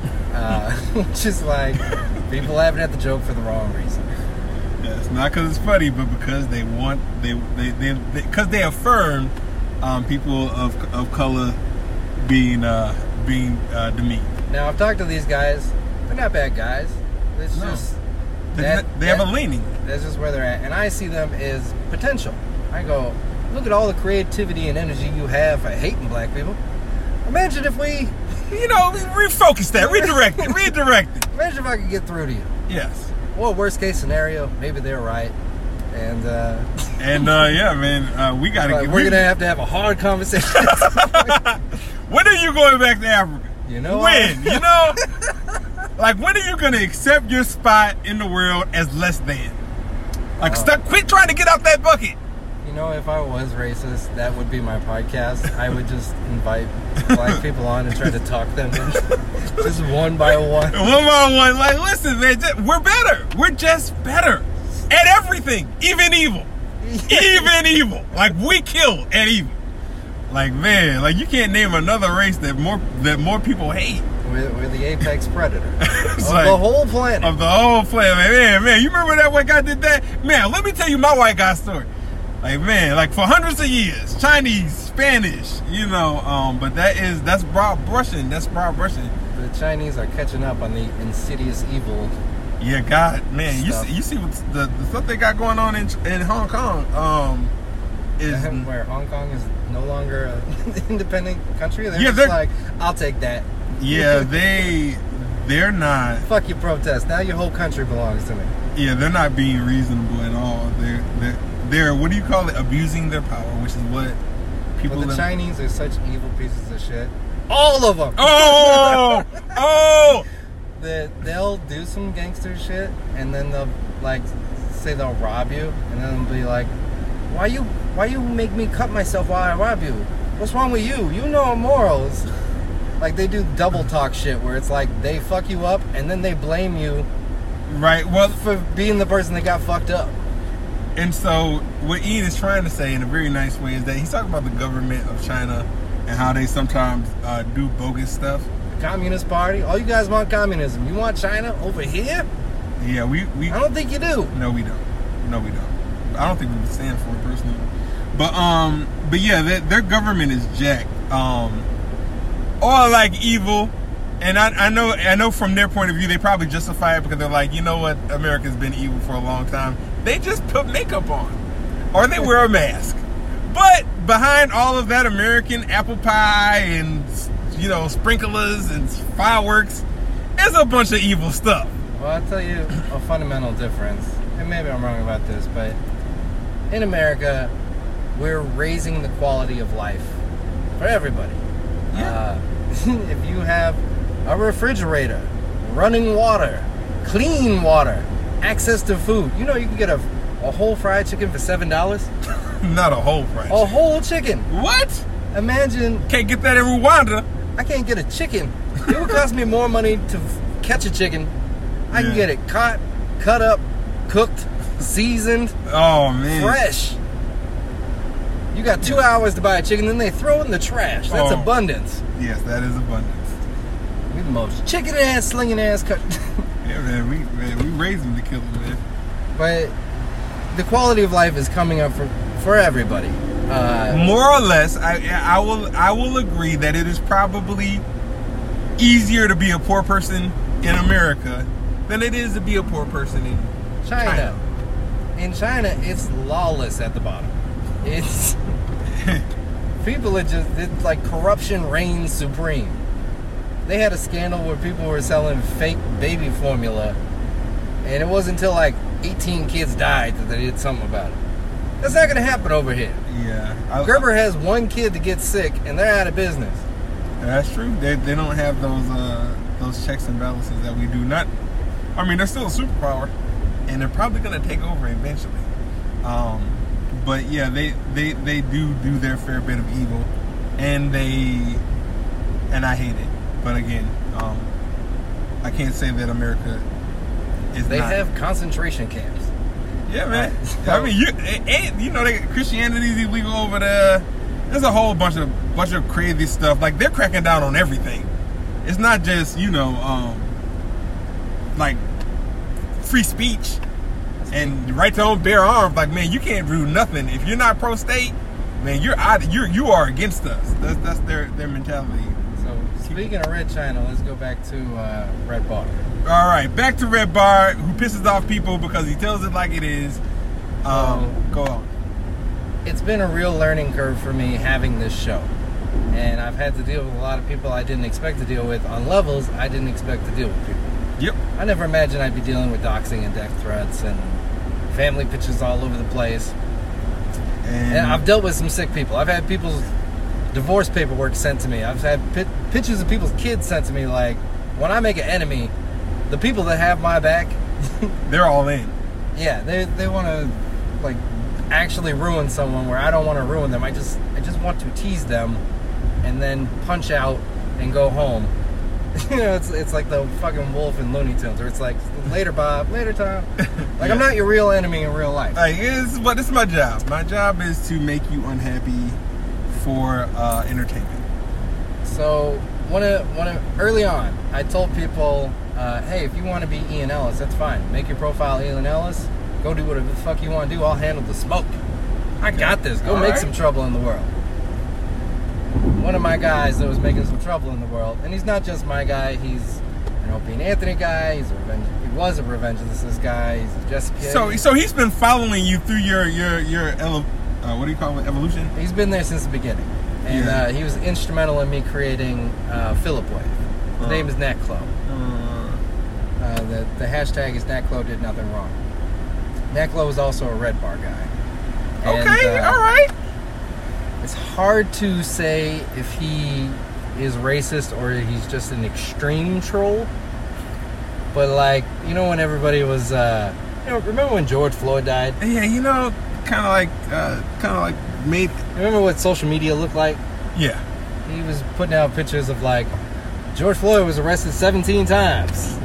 Uh, which is like people laughing at the joke for the wrong reason. Yes, not because it's funny, but because they want they they they because they, they affirm um, people of of color being uh, being uh, demeaned. Now I've talked to these guys; they're not bad guys. It's No. just They, that, they have that- a leaning. That's just where they're at, and I see them as potential. I go, look at all the creativity and energy you have for hating black people. Imagine if we, You know, refocus that, redirect it, redirect it. imagine if I could get through to you. Yes. Well, worst case scenario, maybe they're right, and uh, And uh, yeah, man, uh, we gotta. but get, we're we, gonna have to have a hard conversation. When are you going back to Africa? You know when? You know, like when are you gonna accept your spot in the world as less than? Like, Uh, stop! Quit trying to get out that bucket. You know, if I was racist, that would be my podcast. I would just invite black people on and try to talk them in, just one by one. One by one, like, listen, man, just, we're better. We're just better at everything, even evil, even evil. Like, we kill at evil. Like, man, like you can't name another race that more that more people hate. We're, we're the apex predator It's of like- the whole planet. Of the whole planet, man, man, man. You remember that white guy did that? Man, let me tell you my white guy story. Like, man, like for hundreds of years, Chinese, Spanish, you know, um, but that is that's broad brushing. That's broad brushing. The Chinese are catching up on the insidious evil. Yeah, God, man, you Stuff. see, you see what the, the stuff they got going on in in Hong Kong. Um, is Where Hong Kong is no longer an independent country. They're Yeah, just they're- like, I'll take that. yeah, they they're not. Fuck your protest. Now your whole country belongs to me. Yeah, they're not being reasonable at all. They're they're they're what do you call it? Abusing their power, which is what people. But the in- Chinese are such evil pieces of shit. All of them. Oh, oh. That they'll do some gangster shit and then they'll like say they'll rob you and then they'll be like, why you why you make me cut myself while I rob you? What's wrong with you? You know morals. Like they do double talk shit where it's like they fuck you up and then they blame you Right. Well, for being the person that got fucked up. and so what Ian is trying to say in a very nice way is that he's talking about the government of China and how they sometimes uh, do bogus stuff. The Communist Party. All you guys want communism. You want China over here? Yeah, we we I don't think you do. no we don't. No, we don't. I don't think we would stand for it personally. But um, but yeah, their, their government is jacked. Um, all like evil, and I, I know I know from their point of view they probably justify it because they're like, you know what, America's been evil for a long time. They just put makeup on, or they wear a mask. But behind all of that American apple pie and you know sprinklers and fireworks, is a bunch of evil stuff. Well, I'll tell you a fundamental difference, and maybe I'm wrong about this, but in America, we're raising the quality of life for everybody. Yeah. Uh, if you have a refrigerator, running water, clean water, access to food, you know you can get a, a whole fried chicken for seven dollars? Not a whole price. A whole chicken. What? Imagine, Can't get that in Rwanda. I can't get a chicken. It would cost me more money to f- catch a chicken. I can Yeah. get it caught, cut up, cooked, seasoned, Oh man. fresh. You got two hours to buy a chicken, then they throw it in the trash. That's Oh. abundance. Yes, that is abundance. We the most chicken ass, slinging ass cut. Yeah, man, we man, we raised them to kill them, man. But the quality of life is coming up for for everybody. Uh, More or less, I I will I will agree that it is probably easier to be a poor person in America than it is to be a poor person in China. China. In China, it's lawless at the bottom. It's people are just it's like corruption reigns supreme. They had a scandal where people were selling fake baby formula, and it wasn't until like eighteen kids died that they did something about it. That's not going to happen over here. Yeah, I, Gerber has one kid to get sick, and they're out of business. That's true. They they don't have those uh, those checks and balances that we do. Not, I mean, they're still a superpower, and they're probably going to take over eventually. Um, but yeah, they, they they do do their fair bit of evil, and they and I hate it. But again, um, I can't say that America is. They not. have concentration camps. Yeah, man. I mean, you and you know, they, Christianity's illegal over there. There's a whole bunch of bunch of crazy stuff. Like they're cracking down on everything. It's not just you know, um, like free speech and right to own bear arms. Like man, you can't do nothing if you're not pro-state. Man, you're out. You're you are against us. That's that's their their mentality. So speaking of Red China, let's go back to uh, Red Bar. All right, back to Red Bar, who pisses off people because he tells it like it is. Um, So- go on. It's been a real learning curve for me having this show. And I've had to deal with a lot of people I didn't expect to deal with on levels I didn't expect to deal with people. Yep. I never imagined I'd be dealing with doxing and death threats and family pictures all over the place. And, And I've dealt with some sick people. I've had people's divorce paperwork sent to me. I've had pi- pictures of people's kids sent to me. Like, when I make an enemy, the people that have my back, they're all in. yeah, they they want to like actually ruin someone where I don't want to ruin them. I just I just want to tease them and then punch out and go home. You know, it's it's like the fucking wolf in Looney Tunes, where it's like later, Bob, later, Tom. Like I'm not your real enemy in real life. Like, it's, but it's my job. My job is to make you unhappy for uh, entertainment. So one of, one of, early on, I told people, uh, hey, if you want to be Ian Ellis, that's fine. Make your profile Ian Ellis. Go do whatever the fuck you want to do. I'll handle the smoke. I got this. Go All make right. some trouble in the world. One of my guys that was making some trouble in the world, and he's not just my guy. He's an Opie and Anthony guy. He's a revenge. He was a Revenge of the Sis guy. He's a Jesse P. So, so he's been following you through your your your ele- uh, what do you call it? Evolution. He's been there since the beginning, and Yeah. uh, he was instrumental in me creating uh, Philip Wave. The Uh. name is Natclo. Uh, Uh, the, the hashtag is Natclo did nothing wrong. Natclo is also a Red Bar guy. And, okay, uh, all right. It's hard to say if he is racist or he's just an extreme troll. But like, you know when everybody was, uh, you know, remember when George Floyd died? Yeah, you know, kind of like, uh, kind of like made. Remember what social media looked like? Yeah. He was putting out pictures of like, George Floyd was arrested seventeen times.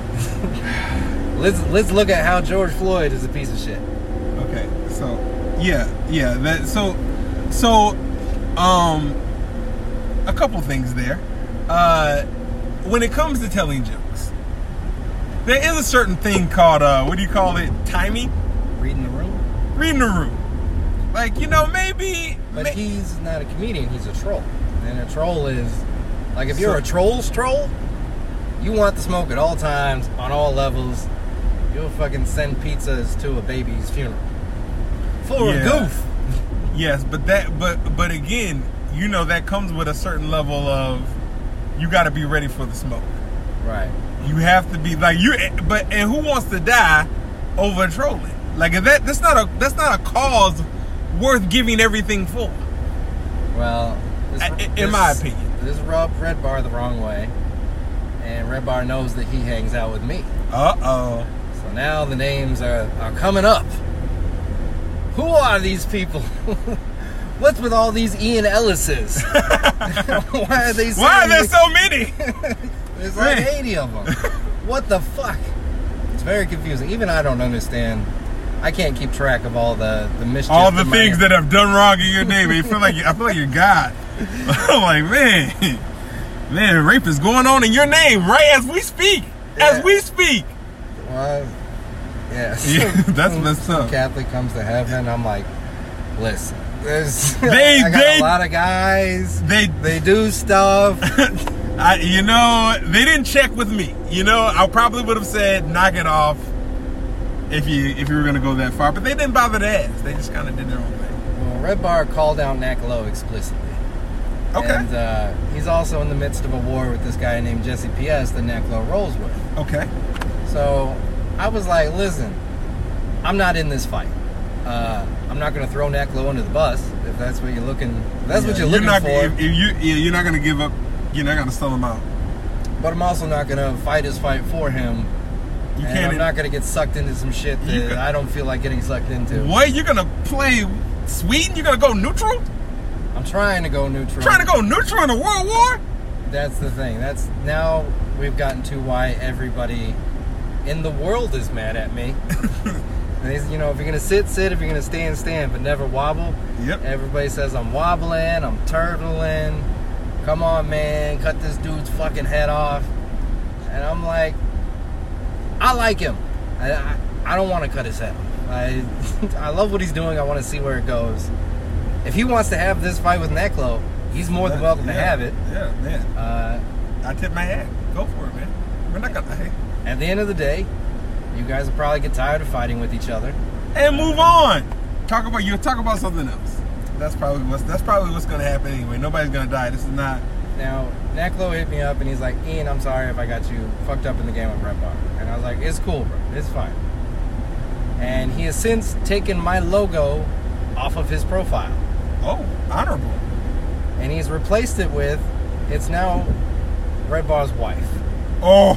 let's let's look at how George Floyd is a piece of shit. Okay. So, yeah, yeah. That so, so, um, a couple things there. Uh, when it comes to telling jokes, there is a certain thing called uh, what do you call it? Timing. Reading the room. Reading the room. Like, you know, maybe. But may- he's not a comedian, he's a troll. And a troll is, like, if you're So- a troll's troll, you want the smoke at all times, on all levels. You'll fucking send pizzas to a baby's funeral. For Yeah. a goof. Yes, but that, but, but again, you know, that comes with a certain level of, you got to be ready for the smoke. Right. You have to be like you, but and who wants to die over trolling? Like if that, that's not a, that's not a cause worth giving everything for. Well, this, I- in this- my opinion. This rubbed Red Bar the wrong way. And Red Bar knows that he hangs out with me. Uh oh. So now the names are, are coming up. Who are these people? What's with all these Ian Ellises? Why are they? Why are there sending so many? me- There's like Man. eighty of them. What the fuck? It's very confusing. Even I don't understand I can't keep track of all the the mischief. All the that things might- that have done wrong in your name. You feel like I feel like you're God. I'm like, man, man, rape is going on in your name right as we speak. As Yeah. we speak. Well, yeah. Yeah, that's messed Some up. Catholic comes to heaven. I'm like, listen, there's They- I got they- a lot of guys. They, They do stuff. I, you know, they didn't check with me. You know, I probably would have said, knock it off if you if you were going to go that far. But they didn't bother to ask. They just kind of did their own thing. Well, Red Bar called out Nak Low explicitly. Okay. And uh, he's also in the midst of a war with this guy named Jesse P S that Nak Low rolls with. Okay. So I was like, listen, I'm not in this fight. Uh, I'm not going to throw Nak Low under the bus if that's what you're looking. If that's what Yeah, you're looking not, for. If, if you, yeah, you're not going to give up. You're not going to sell him out. But I'm also not going to fight his fight for him. You and can't. I'm not going to get sucked into some shit You that can- I don't feel like getting sucked into. What? You're going to play Sweden? You're going to go neutral? I'm trying to go neutral. Trying to go neutral in a world war? That's the thing. That's now we've gotten to why everybody in the world is mad at me. They, you know, if you're gonna sit, sit. If you're gonna stand, stand. But never wobble. Yep. Everybody says I'm wobbling. I'm turtling. Come on, man, cut this dude's fucking head off. And I'm like, I like him. I I, I don't want to cut his head off. I I love what he's doing. I want to see where it goes. If he wants to have this fight with Nak Low, he's more than welcome to Yeah, have it. Yeah, man. Uh, I tip my hat. Go for it, man. We're not gonna hey. At the end of the day, you guys will probably get tired of fighting with each other. And move on. Talk about you. Talk about something else. That's probably what's. That's probably what's gonna happen anyway. Nobody's gonna die. This is not. Now, Nak Low hit me up and he's like, Ian, I'm sorry if I got you fucked up in the game with Red Bar. And I was like, it's cool, bro. It's fine. And he has since taken my logo off of his profile. Oh, honorable. And he's replaced it with, it's now Red Bar's wife. Oh.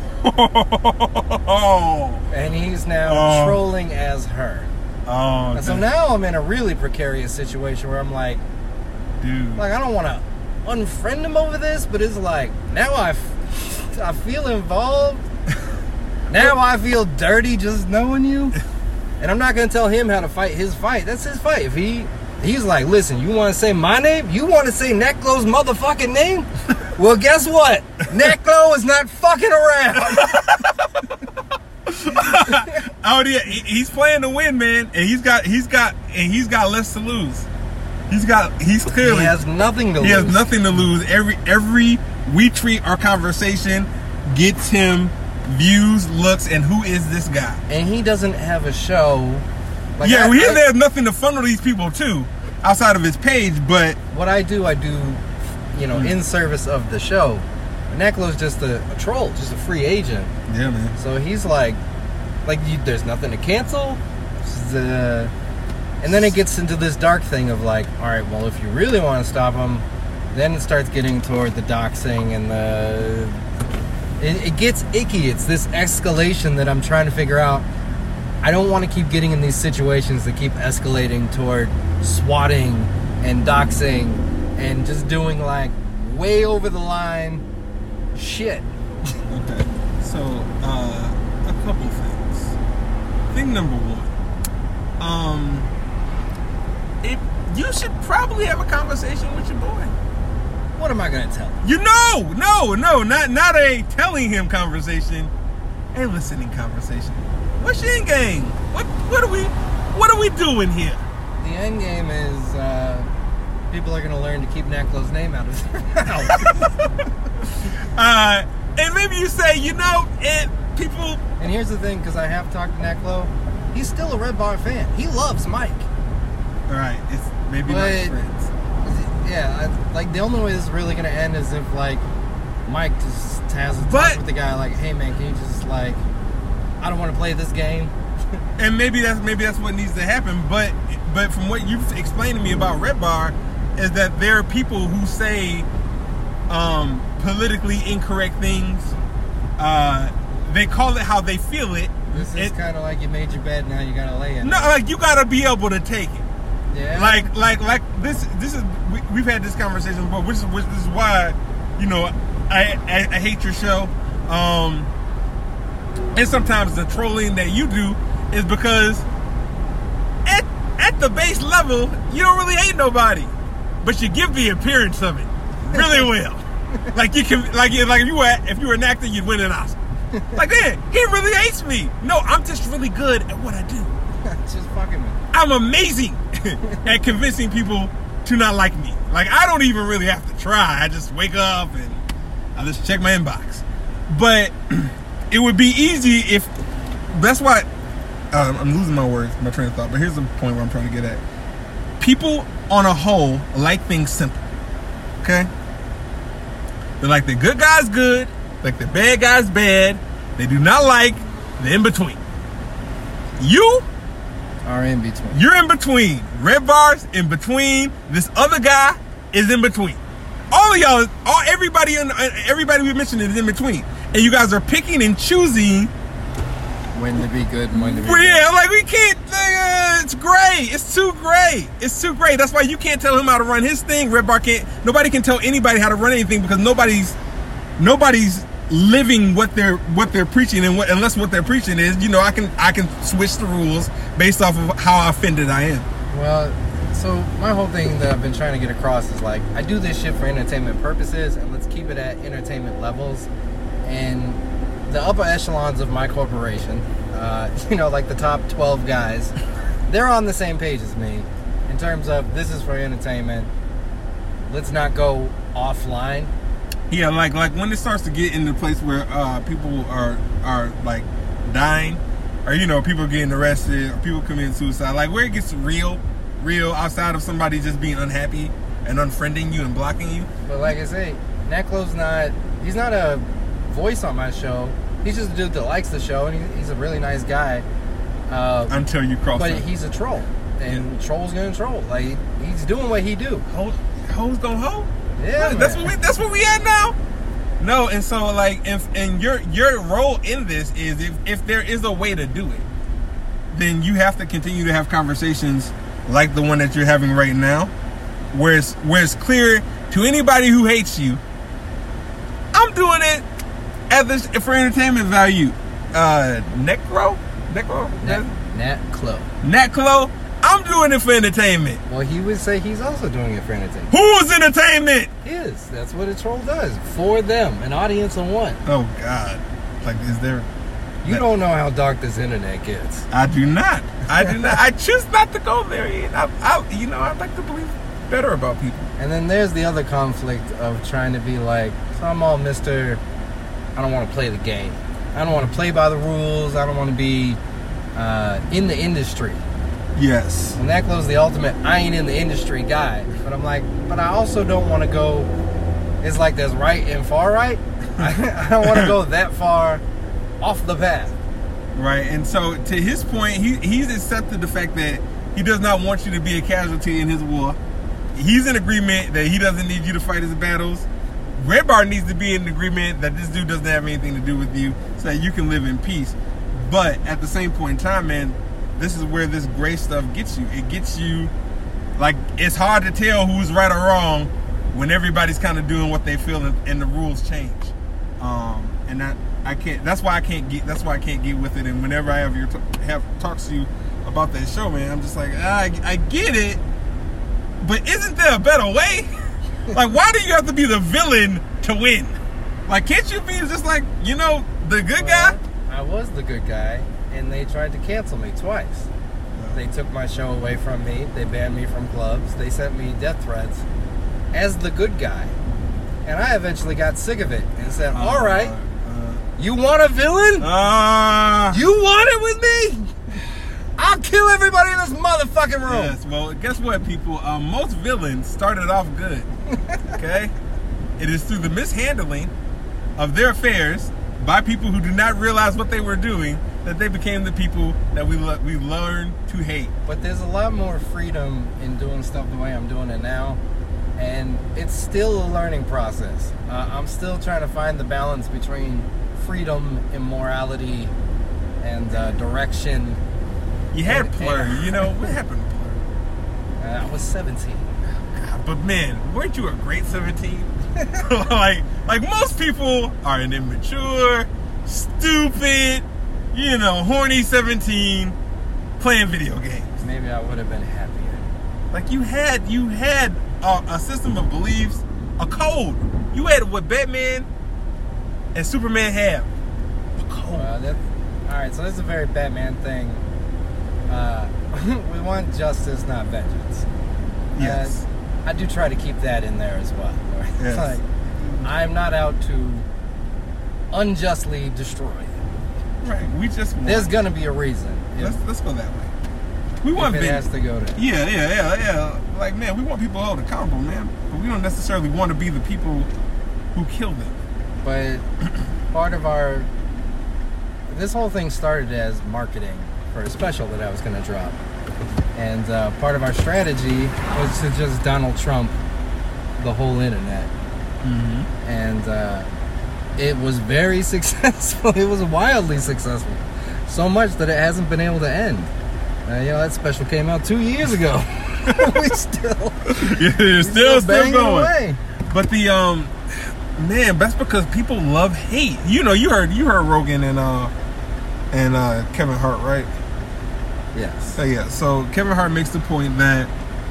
And he's now Oh. trolling as her. Oh. And so now I'm in a really precarious situation where I'm like, dude. like I don't want to unfriend him over this, but it's like now I, f- I feel involved. Now I feel dirty just knowing you, and I'm not gonna tell him how to fight his fight. That's his fight. If he he's like, listen, you want to say my name? You want to say Nak Low's motherfucking name? Well, guess what? Nak Low is not fucking around. Oh yeah, he- he's playing to win, man, and he's got he's got and he's got less to lose. He's got he's clearly He has nothing to he lose. has nothing to lose. Every every we treat our conversation gets him views, looks, and who is this guy? And he doesn't have a show. Like yeah, I- well, he I- has nothing to funnel these people too, outside of his page. But what I do, I do, you know, in service of the show. Nak Low's just a, a troll, just a free agent. yeah, man. So he's like, like you, there's nothing to cancel. The, and then it gets into this dark thing of like, all right, well, if you really want to stop him, then it starts getting toward the doxing and the. It, it gets icky. It's this escalation that I'm trying to figure out. I don't want to keep getting in these situations that keep escalating toward swatting and doxing and just doing like way over the line shit. Okay. So, uh, a couple things. Thing number one. Um, it, you should probably have a conversation with your boy. What am I gonna tell him? You know, no, no, not not a telling him conversation, a listening conversation. What's your end game? What what are we what are we doing here? The end game is uh, people are gonna learn to keep Nak Low's name out of their mouth. Uh, and maybe you say, you know, it people. And here's the thing, because I have talked to Nak Low, he's still a Red Bar fan. He loves Mike. All right, it's maybe But- not friends. Yeah, I, like the only way this is really gonna end is if like Mike just has a talk But- with the guy, like, hey man, can you just like, I don't want to play this game. And maybe that's maybe that's what needs to happen. But but from what you've explained to me about Red Bar, is that there are people who say um, politically incorrect things. Uh, they call it how they feel it. This is It- kind of like you made your bed, now you gotta lay in No, it. like you gotta be able to take it. Yeah. Like like like this this is we, we've had this conversation before, which is which is why, you know, I I, I hate your show. Um, and sometimes the trolling that you do is because the base level, you don't really hate nobody, but you give the appearance of it really well. Like you can, like like if you were if you were an actor, you'd win an Oscar. Like, man, he really hates me. No, I'm just really good at what I do. Just fucking me. I'm amazing at convincing people to not like me. Like, I don't even really have to try. I just wake up and I just check my inbox. But it would be easy if. That's why um, I'm losing my words, my train of thought. But here's the point where I'm trying to get at. People on a whole like things simple. Okay? They're like the good guy's good, like the bad guy's bad. They do not like the in between. You are in between. You're in between. Red Bar's in between. This other guy is in between. All of y'all, all everybody, in, everybody we mentioned is in between, and you guys are picking and choosing when to be good and when to be yeah, bad. Yeah, like we can't. Uh, it's gray. It's too gray. It's too gray. That's why you can't tell him how to run his thing. Red Bar can't. Nobody can tell anybody how to run anything because nobody's nobody's living what they're what they're preaching, and what, unless what they're preaching is, you know, I can I can switch the rules based off of how offended I am. Well, so my whole thing that I've been trying to get across is like, I do this shit for entertainment purposes, and let's keep it at entertainment levels. And the upper echelons of my corporation, uh, you know, like the top twelve guys, they're on the same page as me in terms of this is for entertainment. Let's not go offline. Yeah, like like when it starts to get in the place where uh, people are are like dying, or you know, people getting arrested, or people committing suicide, like where it gets real, real outside of somebody just being unhappy and unfriending you and blocking you. But like I say, Neclo's not, he's not a voice on my show. He's just a dude that likes the show, and he, he's a really nice guy. Uh, Until you cross But him. he's a troll, and Yeah. troll's gonna troll. Like, he's doing what he do. Ho, hoes gonna hoe. Yeah, Look, that's man. what we that's what we at now. No, and so like if and your your role in this is if if there is a way to do it, then you have to continue to have conversations like the one that you're having right now, where it's where it's clear to anybody who hates you, I'm doing it at this for entertainment value. Uh, Necro, Necro, Nat, Neclo. Neclo. I'm doing it for entertainment. Well, he would say he's also doing it for entertainment. Who's entertainment? His. That's what a troll does. For them. An audience of one. Oh God! Like, is there? You that, don't know how dark this internet gets. I do not. I do not. I choose not to go there. Ian. I, I, you know, I'd like to believe better about people. And then there's the other conflict of trying to be like, so I'm all Mister I don't want to play the game. I don't want to play by the rules. I don't want to be uh, in the industry. Yes. And Neclo's the ultimate I ain't in the industry guy. But I'm like, but I also don't want to go, it's like there's right and far right. I, I don't want to go that far off the path. Right. And so to his point, he he's accepted the fact that he does not want you to be a casualty in his war. He's in agreement that he doesn't need you to fight his battles. Red Bar needs to be in agreement that this dude doesn't have anything to do with you so that you can live in peace. But at the same point in time, man, this is where this gray stuff gets you. It gets you, like, it's hard to tell who's right or wrong when everybody's kind of doing what they feel and, and the rules change. Um, and that I can't. That's why I can't get. That's why I can't get with it. And whenever I have your have talks to you about that show, man, I'm just like, ah, I, I get it, but isn't there a better way? Like, why do you have to be the villain to win? Like, can't you be just like, you know, the good Well, guy? I was the good guy, and they tried to cancel me twice. They took my show away from me. They banned me from clubs. They sent me death threats as the good guy. And I eventually got sick of it and said, all right, Uh, you want a villain? uh, You want it with me? I'll kill everybody in this motherfucking room. Yes, well, guess what, people? Um, most villains started off good, okay? It is through the mishandling of their affairs by people who do not realize what they were doing that they became the people that we le- we learned to hate. But there's a lot more freedom in doing stuff the way I'm doing it now. And it's still a learning process. Uh, I'm still trying to find the balance between freedom and morality and uh, direction. You had And- Plur, and- you know, what happened to Plur? Uh, I was seventeen. God, but man, weren't you a great seventeen? like, like most people are an immature, stupid, you know, horny seventeen playing video games. maybe I would have been happier. Like you had, you had a, a system of beliefs, a code. You had what Batman and Superman have. A code. Uh, that, all right, so this is a very Batman thing. Uh, we want justice, not vengeance. Yes. Uh, I do try to keep that in there as well. It's Yes. like, I'm not out to unjustly destroy you. Right. We just want. There's gonna be a reason. If, Let's let's go that way. We want if it vengeance. has to go there. Yeah, yeah, yeah, yeah. Like, man, we want people held accountable, man. But we don't necessarily want to be the people who kill them. But part of our this whole thing started as marketing for a special that I was going to drop, and uh, part of our strategy was to just Donald Trump the whole internet, Mm-hmm. and uh, it was very successful. It was wildly successful, so much that it hasn't been able to end. Uh, you know, that special came out two years ago. we still, Yeah, we it's still, still banging going. away. But the um, man, that's because people love hate. You know, you heard you heard Rogan and uh and uh Kevin Hart, right? Yes. So yeah, so Kevin Hart makes the point that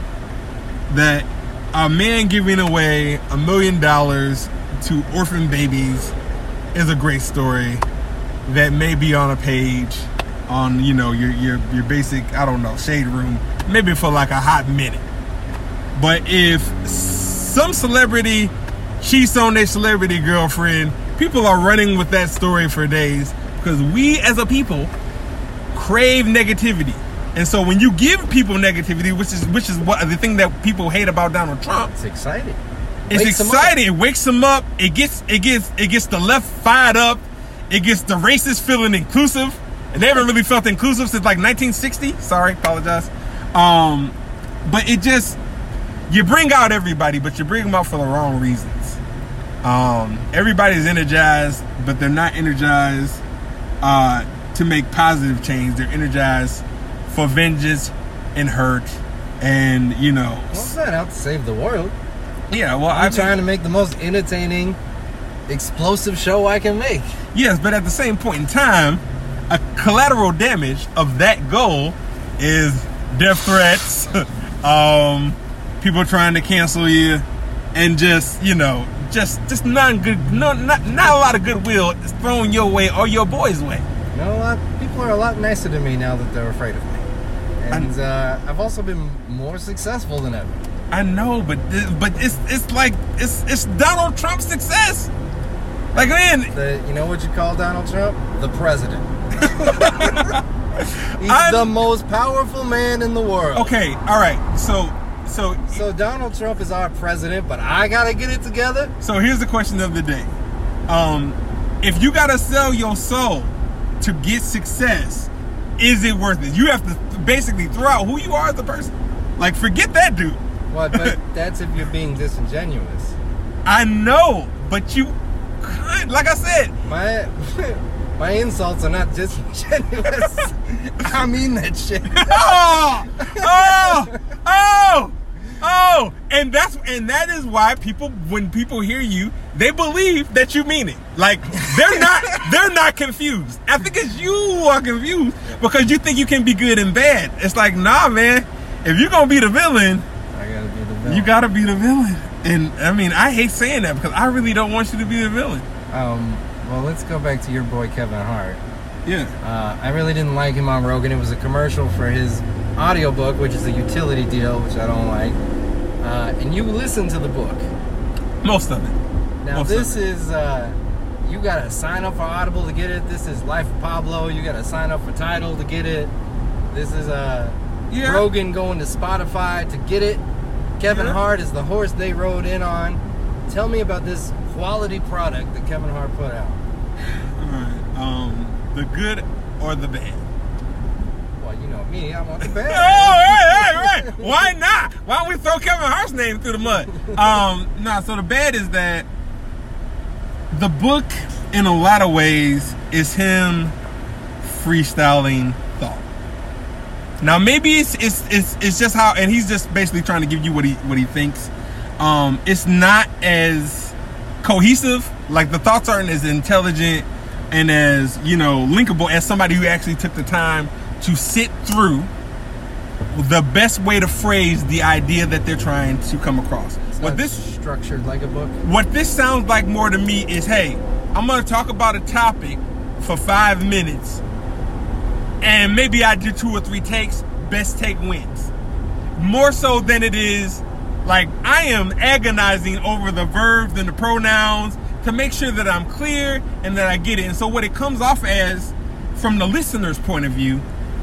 that a man giving away a million dollars to orphan babies is a great story that may be on a page on, you know, your your your basic, I don't know, shade room, maybe for like a hot minute. But if some celebrity cheats on their celebrity girlfriend, people are running with that story for days because we as a people crave negativity. And so when you give people negativity, which is which is what the thing that people hate about Donald Trump, It's exciting. it's Wakes 'em up. exciting. It wakes them up. It gets it gets it gets the left fired up. It gets the racists feeling inclusive, and they haven't really felt inclusive since like nineteen sixty. Sorry, apologize. Um, but it just you bring out everybody, but you bring them out for the wrong reasons. Um, everybody's energized, but they're not energized uh, to make positive change. They're energized for vengeance and hurt, and you know, Well, I'm not out to save the world. yeah. Well, I'm I trying to make the most entertaining, explosive show I can make. yes, but at the same point in time, a collateral damage of that goal is death threats, um, people trying to cancel you, and just you know, just just not good, no, not not a lot of goodwill is thrown your way or your boys' way. You know, a lot people are a lot nicer to me now that they're afraid of me, and uh, I've also been more successful than ever. I know, but this, but it's it's like it's it's Donald Trump's success. Like, man, The, you know what you call Donald Trump? The president. He's I'm- the most powerful man in the world. okay, all right, so so So Donald Trump is our president, but I gotta get it together. So here's the question of the day. Um, if you gotta sell your soul to get success, is it worth it? You have to basically throw out who you are as a person. Like, forget that dude. What? But that's if you're being disingenuous. I know, but you could, like I said, My my insults are not disingenuous. I mean that shit. oh, oh, oh, oh, and that's and that is why people, when people hear you, they believe that you mean it. Like they're not, they're not confused. I think it's you who are confused because you think you can be good and bad. It's like, nah, man. If you're gonna be the villain, I gotta be the villain. you gotta be the villain. And I mean, I hate saying that because I really don't want you to be the villain. Um. Well, let's go back to your boy Kevin Hart. Yeah. Uh, I really didn't like him on Rogan. It was a commercial for his audiobook, which is a utility deal, which I don't like. Uh, and you listen to the book. Most of it. Now Most this of it. is uh, you gotta sign up for Audible to get it. This is Life of Pablo. You gotta sign up for Tidal to get it. This is uh, Yeah. Rogan going to Spotify to get it. Kevin Yeah. Hart is the horse they rode in on. Tell me about this quality product that Kevin Hart put out. Alright, um, the good or the bad? Well, you know me, I want the Oh, best. right, right, right. Why not? Why don't we throw Kevin Hart's name through the mud? Um, nah, so the bad is that the book, in a lot of ways, is him freestyling thought. Now, maybe it's it's it's, it's just how, and he's just basically trying to give you what he what he thinks. Um, it's not as cohesive. Like the thoughts aren't as intelligent and as, you know, linkable as somebody who actually took the time to sit through the best way to phrase the idea that they're trying to come across. It's What not this structured like a book. what this sounds like more to me is, hey, I'm going to talk about a topic for five minutes, and maybe I do two or three takes. Best take wins. More so than it is like I am agonizing over the verbs and the pronouns to make sure that I'm clear and that I get it. And so what it comes off as, from the listener's point of view,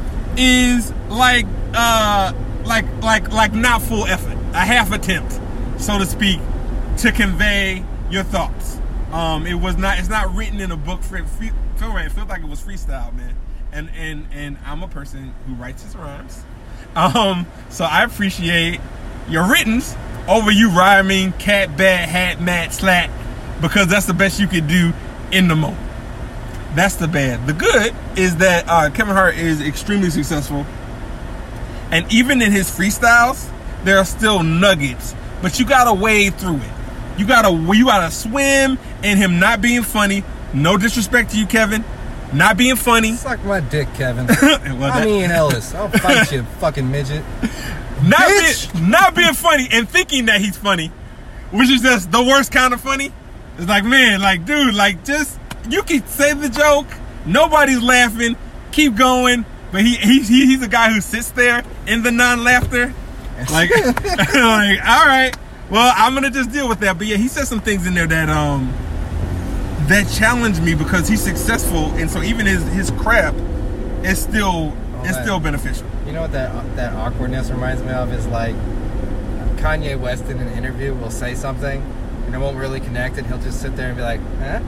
is like uh like like like not full effort, a half attempt, so to speak, to convey your thoughts. Um, it was not. It's not written in a book. For free, feel right. It feels like it was freestyle, man. And and and I'm a person who writes his rhymes. Um, so I appreciate your writtens over you rhyming cat, bat, hat, mat, slat, because that's the best you could do in the moment. That's the bad. The good is that uh, Kevin Hart is extremely successful, and even in his freestyles, there are still nuggets. But you gotta wade through it. You gotta you gotta swim in him not being funny. No disrespect to you, Kevin. Not being funny. Suck my dick, Kevin. Well, I'm Ian Ellis. I'll fight you, fucking midget. Not Bitch. being, not being funny and thinking that he's funny, which is just the worst kind of funny. It's like, man, like, dude, like, just, you can say the joke, nobody's laughing, keep going, but he, he, he he's a guy who sits there in the non-laughter. Like, like, all right, well, I'm gonna just deal with that. But yeah, he said some things in there that um that challenged me because he's successful, and so even his his crap is still Oh, is man. still beneficial. You know what that that awkwardness reminds me of is like Kanye West in an interview will say something and it won't really connect it. He'll just sit there and be like, huh?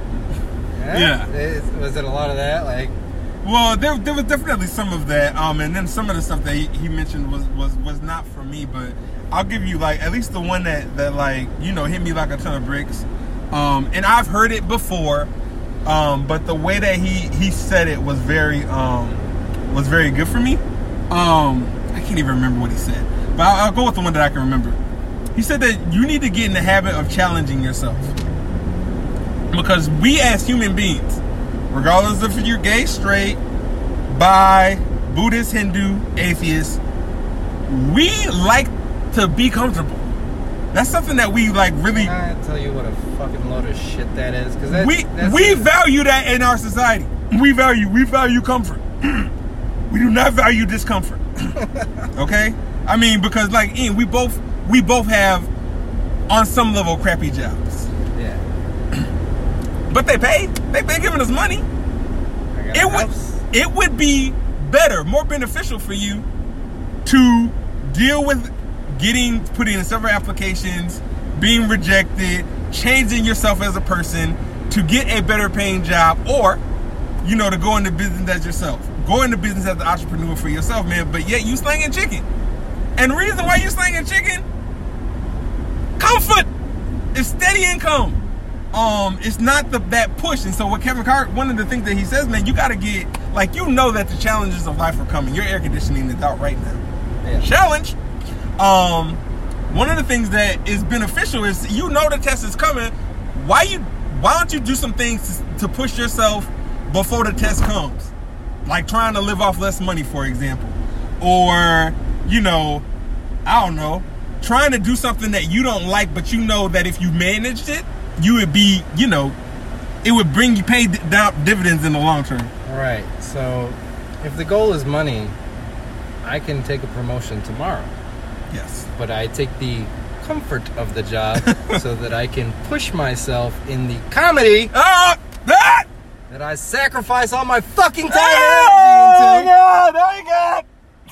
Huh? Yeah. Is- was it a lot of that? Like, Well, there, there was definitely some of that, um, and then some of the stuff that he, he mentioned was, was, was not for me. But I'll give you like at least the one that, that like you know hit me like a ton of bricks. Um, and I've heard it before, um, but the way that he, he said it was very um, was very good for me. Um, I can't even remember what he said, but I'll, I'll go with the one that I can remember. He said that you need to get in the habit of challenging yourself, because we as human beings, regardless if you're gay, straight, bi, Buddhist, Hindu, atheist, we like to be comfortable. That's something that we like really. I tell you what a fucking load of shit that is. Because that's, we that's we it. value that in our society. We value we value comfort. We do not value discomfort. Okay, I mean, because like Ian, we both we both have on some level crappy jobs, Yeah. but they pay. They they giving us money. I got It a would house. it would be better, more beneficial for you to deal with getting putting in several applications, being rejected, changing yourself as a person to get a better paying job, or you know to go into business as yourself, go into business as an entrepreneur for yourself, man. But yet you slanging chicken, and the reason why you slanging chicken, comfort, is steady income. Um, it's not the that push. And so what Kevin Hart, one of the things that he says, man, you got to get like you know that the challenges of life are coming. Your air conditioning is out right now. Yeah. Challenge. Um, one of the things that is beneficial is you know the test is coming. Why you? Why don't you do some things to, to push yourself before the test comes? Like trying to live off less money, for example, or you know, I don't know, trying to do something that you don't like, but you know that if you managed it, you would be, you know, it would bring you pay down dividends in the long term. Right. So, if the goal is money, I can take a promotion tomorrow. Yes. But I take the comfort of the job so that I can push myself in the comedy Ah, that. that I sacrifice all my fucking time Oh and my energy into. God! Oh my God!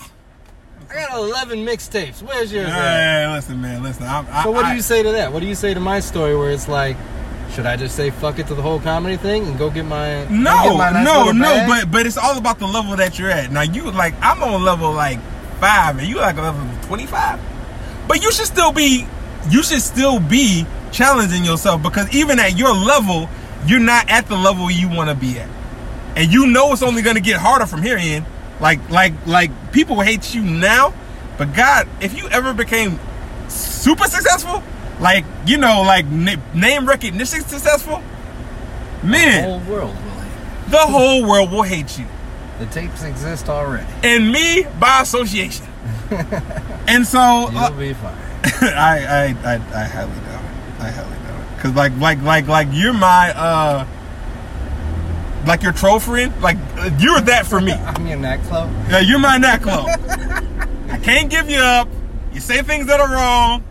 I got eleven mixtapes. Where's yours at? Hey, listen, man, listen. I, I, So what I, do you say to that? What do you say to my story where it's like, should I just say fuck it to the whole comedy thing and go get my go No, get my nice no, little no, bag? but but it's all about the level that you're at. Now you like I'm on level like five, and you like level twenty-five. But you should still be, you should still be challenging yourself, because even at your level, you're not at the level you want to be at, and you know it's only going to get harder from here in. Like like like people hate you now, but God, if you ever became super successful, like you know, like na- name recognition successful, man. The whole world will hate. The whole world will hate you. The tapes exist already. And me by association. And so You'll uh, be fine. I, I I I highly doubt it. I highly doubt it. Cause like like like like you're my uh like your troll friend. Like uh, you're that for me. I'm your Naklo. Yeah, you're my Naklo. I can't give you up. You say things that are wrong.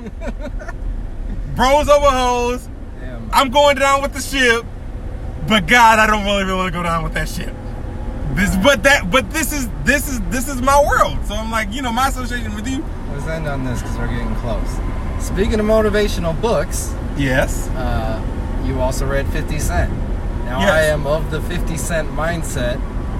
Bros over hoes. Damn. I'm going down with the ship. But God, I don't really want to go down with that ship. This, but that, but this is this is this is my world. So I'm like, you know, my association with you. Let's end on this because we're getting close. Speaking of motivational books, Yes. uh, you also read fifty Cent. Now Yes. I am of the fifty Cent mindset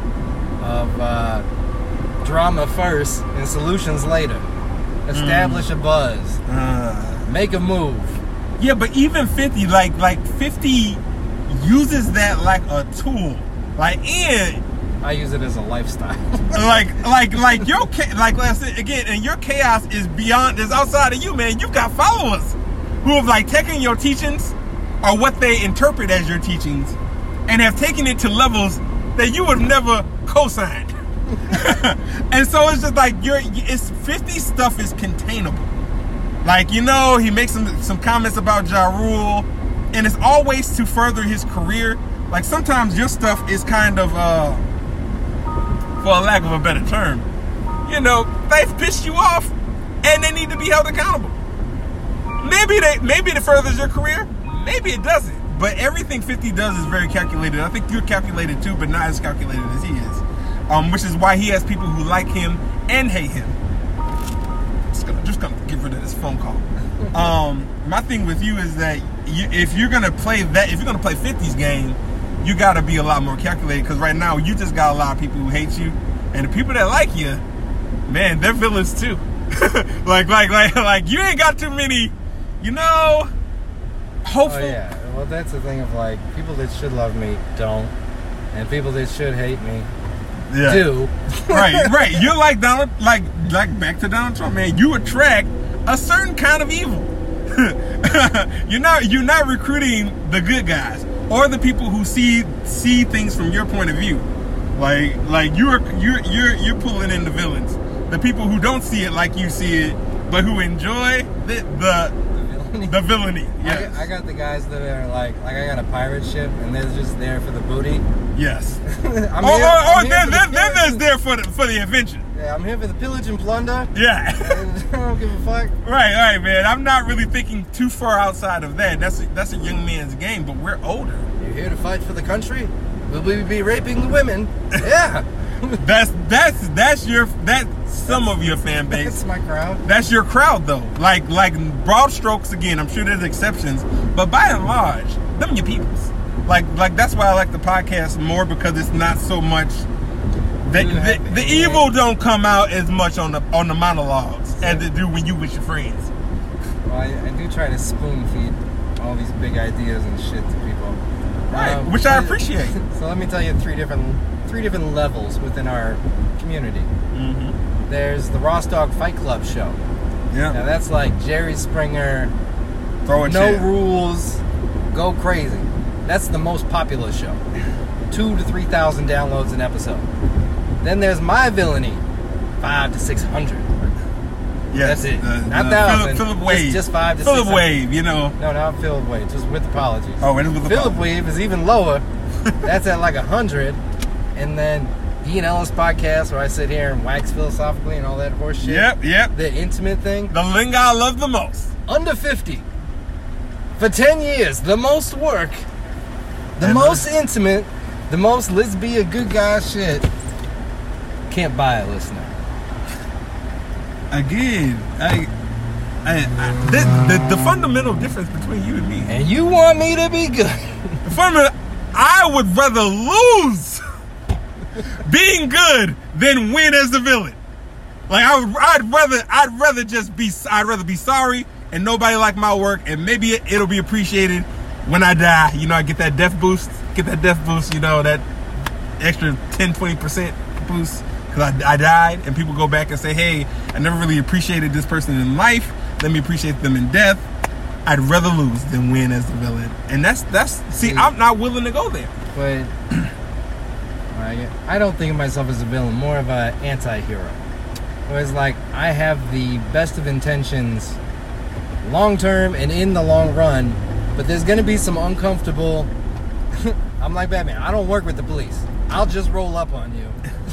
of uh, drama first and solutions later. Establish Mm. a buzz, Uh, make a move. yeah, but even fifty, like like fifty, uses that like a tool. Like and I use it as a lifestyle. like like like your cha- like let's say again, and your chaos is beyond is outside of you, man. You've got followers who have like taken your teachings or what they interpret as your teachings and have taken it to levels that you would never co-signed. And so it's just like you're it's fifty stuff is containable. Like, you know, he makes some some comments about Ja Rule, and it's always to further his career. Like sometimes your stuff is kind of uh for a lack of a better term, you know, they've pissed you off and they need to be held accountable. Maybe they maybe it furthers your career, maybe it doesn't. But everything fifty does is very calculated. I think you're calculated too, but not as calculated as he is. Um, which is why he has people who like him and hate him. Just gonna just gonna get rid of this phone call. Um, my thing with you is that you, if you're gonna play that, if you're gonna play fifty's game, you gotta be a lot more calculated. Because right now you just got a lot of people who hate you, and the people that like you, man, they're villains too. like like like like you ain't got too many, you know. Hopeful. Oh yeah. Well, that's the thing of like people that should love me don't, and people that should hate me Yeah. do. right, right. You're like Donald, like like back to Donald Trump, man. You attract a certain kind of evil. you're not you're not recruiting the good guys or the people who see see things from your point of view. Like like you're you're you're you're pulling in the villains, the people who don't see it like you see it, but who enjoy the the, the villainy. Yes. I, I got the guys that are like, like I got a pirate ship, and they're just there for the booty. Yes. I'm Or, here- or, I'm or here then for the then then there's pillage there for the for the adventure. and- Yeah, I'm here for the pillage and plunder. Yeah. And I don't give a fuck. Right, right, man. I'm not really thinking too far outside of that. That's a, that's a young man's game, but we're older. You're here to fight for the country? Will we be raping the women? Yeah. That's that's that's your that's some of your fan base. That's my crowd. That's your crowd, though. Like like broad strokes. Again, I'm sure there's exceptions, but by and large, them your peoples. Like like that's why I like the podcast more, because it's not so much. The, the, the evil don't come out as much on the on the monologues as it do when you with your friends. Well, I, I do try to spoon feed all these big ideas and shit to people. Right, Um, which I so- appreciate. So let me tell you three different three different levels within our community. Mm-hmm. There's the Ross Dog Fight Club show. Now Yeah. that's like Jerry Springer, Throw a no chair. rules, go crazy. That's the most popular show. Two to three thousand downloads an episode. Then there's My Villainy, five to six hundred. Yes, That's it. uh, Not uh, thousand. Philip, Philip Just- Wave. just five to Philip six hundred. Wave. You know. No, not Philip Wave, just with apologies. Oh, it is with the Philip Wave is even lower. That's at like a hundred. And then Dean Ellis podcast, where I sit here and wax philosophically and all that horse shit. Yep, yep. The intimate thing. The link I love the most. Under fifty. For ten years, the most work, the And most the- intimate, the most let's be a good guy shit. Can't buy it, listener. Again, I, I, I this, the, the fundamental difference between you and me. And you want me to be good. The fundamental, I would rather lose being good than win as the villain. Like I would, I'd rather, I'd rather just be, I'd rather be sorry and nobody like my work, and maybe it, it'll be appreciated when I die. You know, I get that death boost, get that death boost. You know, that extra ten, twenty percent boost. Because I, I died, and people go back and say, hey, I never really appreciated this person in life. Let me appreciate them in death. I'd rather lose than win as the villain. And that's, that's see, I'm not willing to go there. But I I don't think of myself as a villain, more of an anti-hero. Where it's like, I have the best of intentions long term and in the long run, but there's going to be some uncomfortable... I'm like Batman. I don't work with the police. I'll just roll up on you.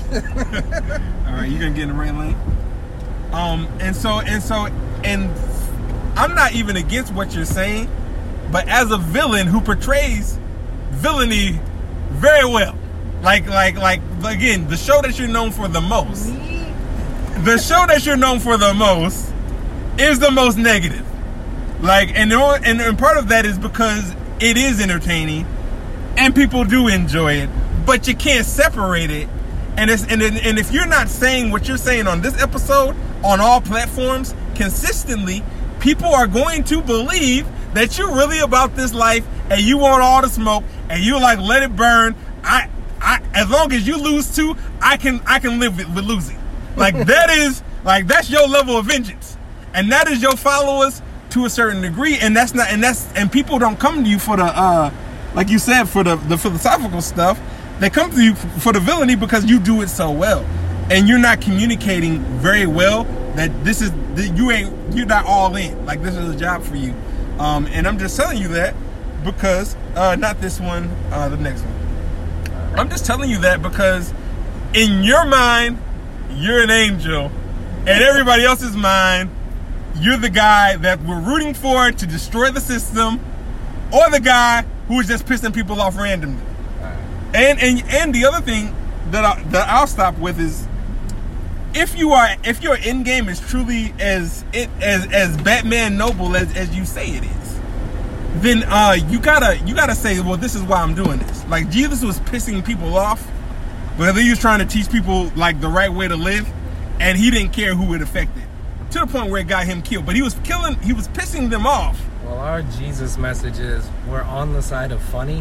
All right, you're going to get in the right lane? Um, and so, and so, and I'm not even against what you're saying, but as a villain who portrays villainy very well, like, like, like, again, the show that you're known for the most, the show that you're known for the most is the most negative. Like, and, and, and part of that is because it is entertaining and people do enjoy it, but you can't separate it. And it's, and, and if you're not saying what you're saying on this episode on all platforms consistently, people are going to believe that you're really about this life and you want all the smoke and you like let it burn. I, I, as long as you lose too, I can, I can live with, with losing. Like that is like that's your level of vengeance, and that is your followers to a certain degree. And that's not, and that's, and people don't come to you for the, uh, like you said, for the the philosophical stuff. They come to you for the villainy because you do it so well, and you're not communicating very well that this is you ain't you're not all in. Like this is a job for you, um, and I'm just telling you that because uh, not this one, uh, the next one. I'm just telling you that because in your mind you're an angel, and everybody else's mind you're the guy that we're rooting for to destroy the system, or the guy who is just pissing people off randomly. And and and the other thing that I, that I'll stop with is if you are if your end game is truly as it as as Batman noble as, as you say it is, then uh you gotta you gotta say, well, this is why I'm doing this. Like Jesus was pissing people off, but he was trying to teach people like the right way to live, and he didn't care who it affected to the point where it got him killed. But he was killing he was pissing them off. Well, our Jesus message is we're on the side of funny.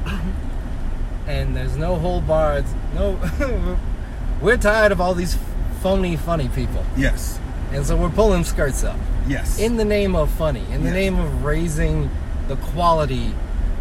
And there's no hold bars. No, we're tired of all these phony, funny people. Yes. And so we're pulling skirts up. Yes. In the name of funny, in the Yes. name of raising the quality,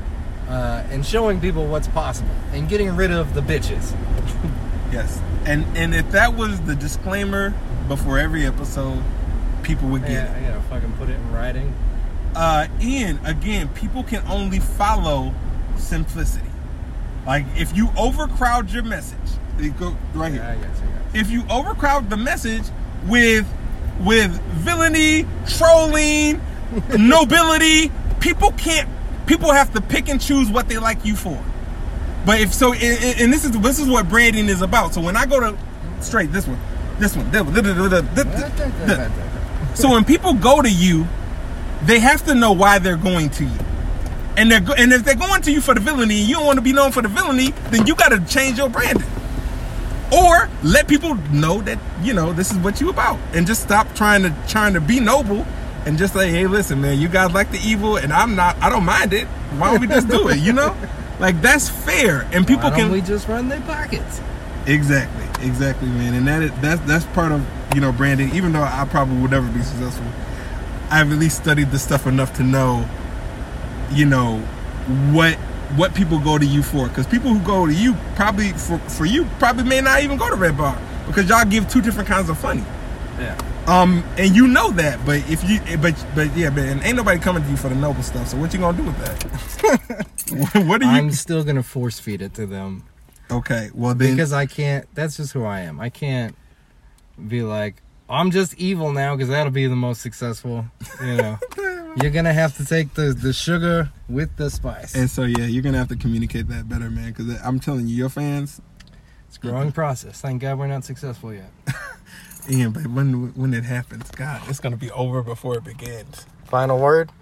uh, and showing people what's possible, and getting rid of the bitches. Yes. And and if that was the disclaimer before every episode, people would get Yeah, it. I gotta fucking put it in writing. Uh, Ian, again, people can only follow simplicity. Like, if you overcrowd your message, you go right Yeah, I here. guess, I guess. If you overcrowd the message with with villainy, trolling, nobility, people can't. People have to pick and choose what they like you for. But if so, and, and this is this is what branding is about. So when I go to straight this one, this one, this one, this one, this one. So when people go to you, they have to know why they're going to you. And they're go- and if they're going to you for the villainy and you don't want to be known for the villainy, then you got to change your branding. Or let people know that, you know, this is what you about. And just stop trying to trying to be noble and just say, hey, listen, man, you guys like the evil and I'm not, I don't mind it. Why don't we just do it, you know? Like, that's fair. And people Why don't can... we just run their pockets? Exactly. Exactly, man. And that is, that's, that's part of, you know, branding. Even though I probably would never be successful, I've at least studied the stuff enough to know, you know, what what people go to you for. Because people who go to you probably for, for you probably may not even go to Red Bar because y'all give two different kinds of funny. Yeah. Um, and you know that, but if you, but but yeah, man, ain't nobody coming to you for the noble stuff. So what you gonna do with that? What are you? I'm still gonna force feed it to them. Okay, well then, Because I can't. That's just who I am. I can't be like, I'm just evil now because that'll be the most successful. You know, you're gonna have to take the the sugar with the spice. and so yeah, you're gonna have to communicate that better, man. Because I'm telling you, your fans, It's a growing process. Thank God we're not successful yet. Ian, but when when it happens, God, it's gonna be over before it begins. Final word.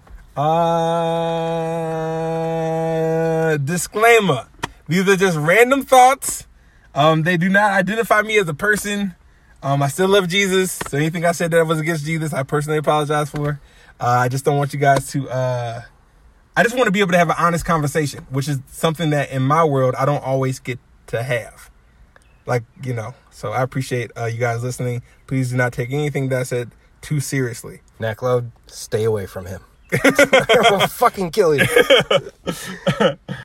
Uh, disclaimer: these are just random thoughts. Um, they do not identify me as a person. Um, I still love Jesus, so anything I said that was against Jesus, I personally apologize for. Uh, I just don't want you guys to. Uh, I just want to be able to have an honest conversation, which is something that in my world I don't always get to have. Like, you know, so I appreciate uh, you guys listening. Please do not take anything that I said too seriously. Neckload, stay away from him. We'll fucking kill you.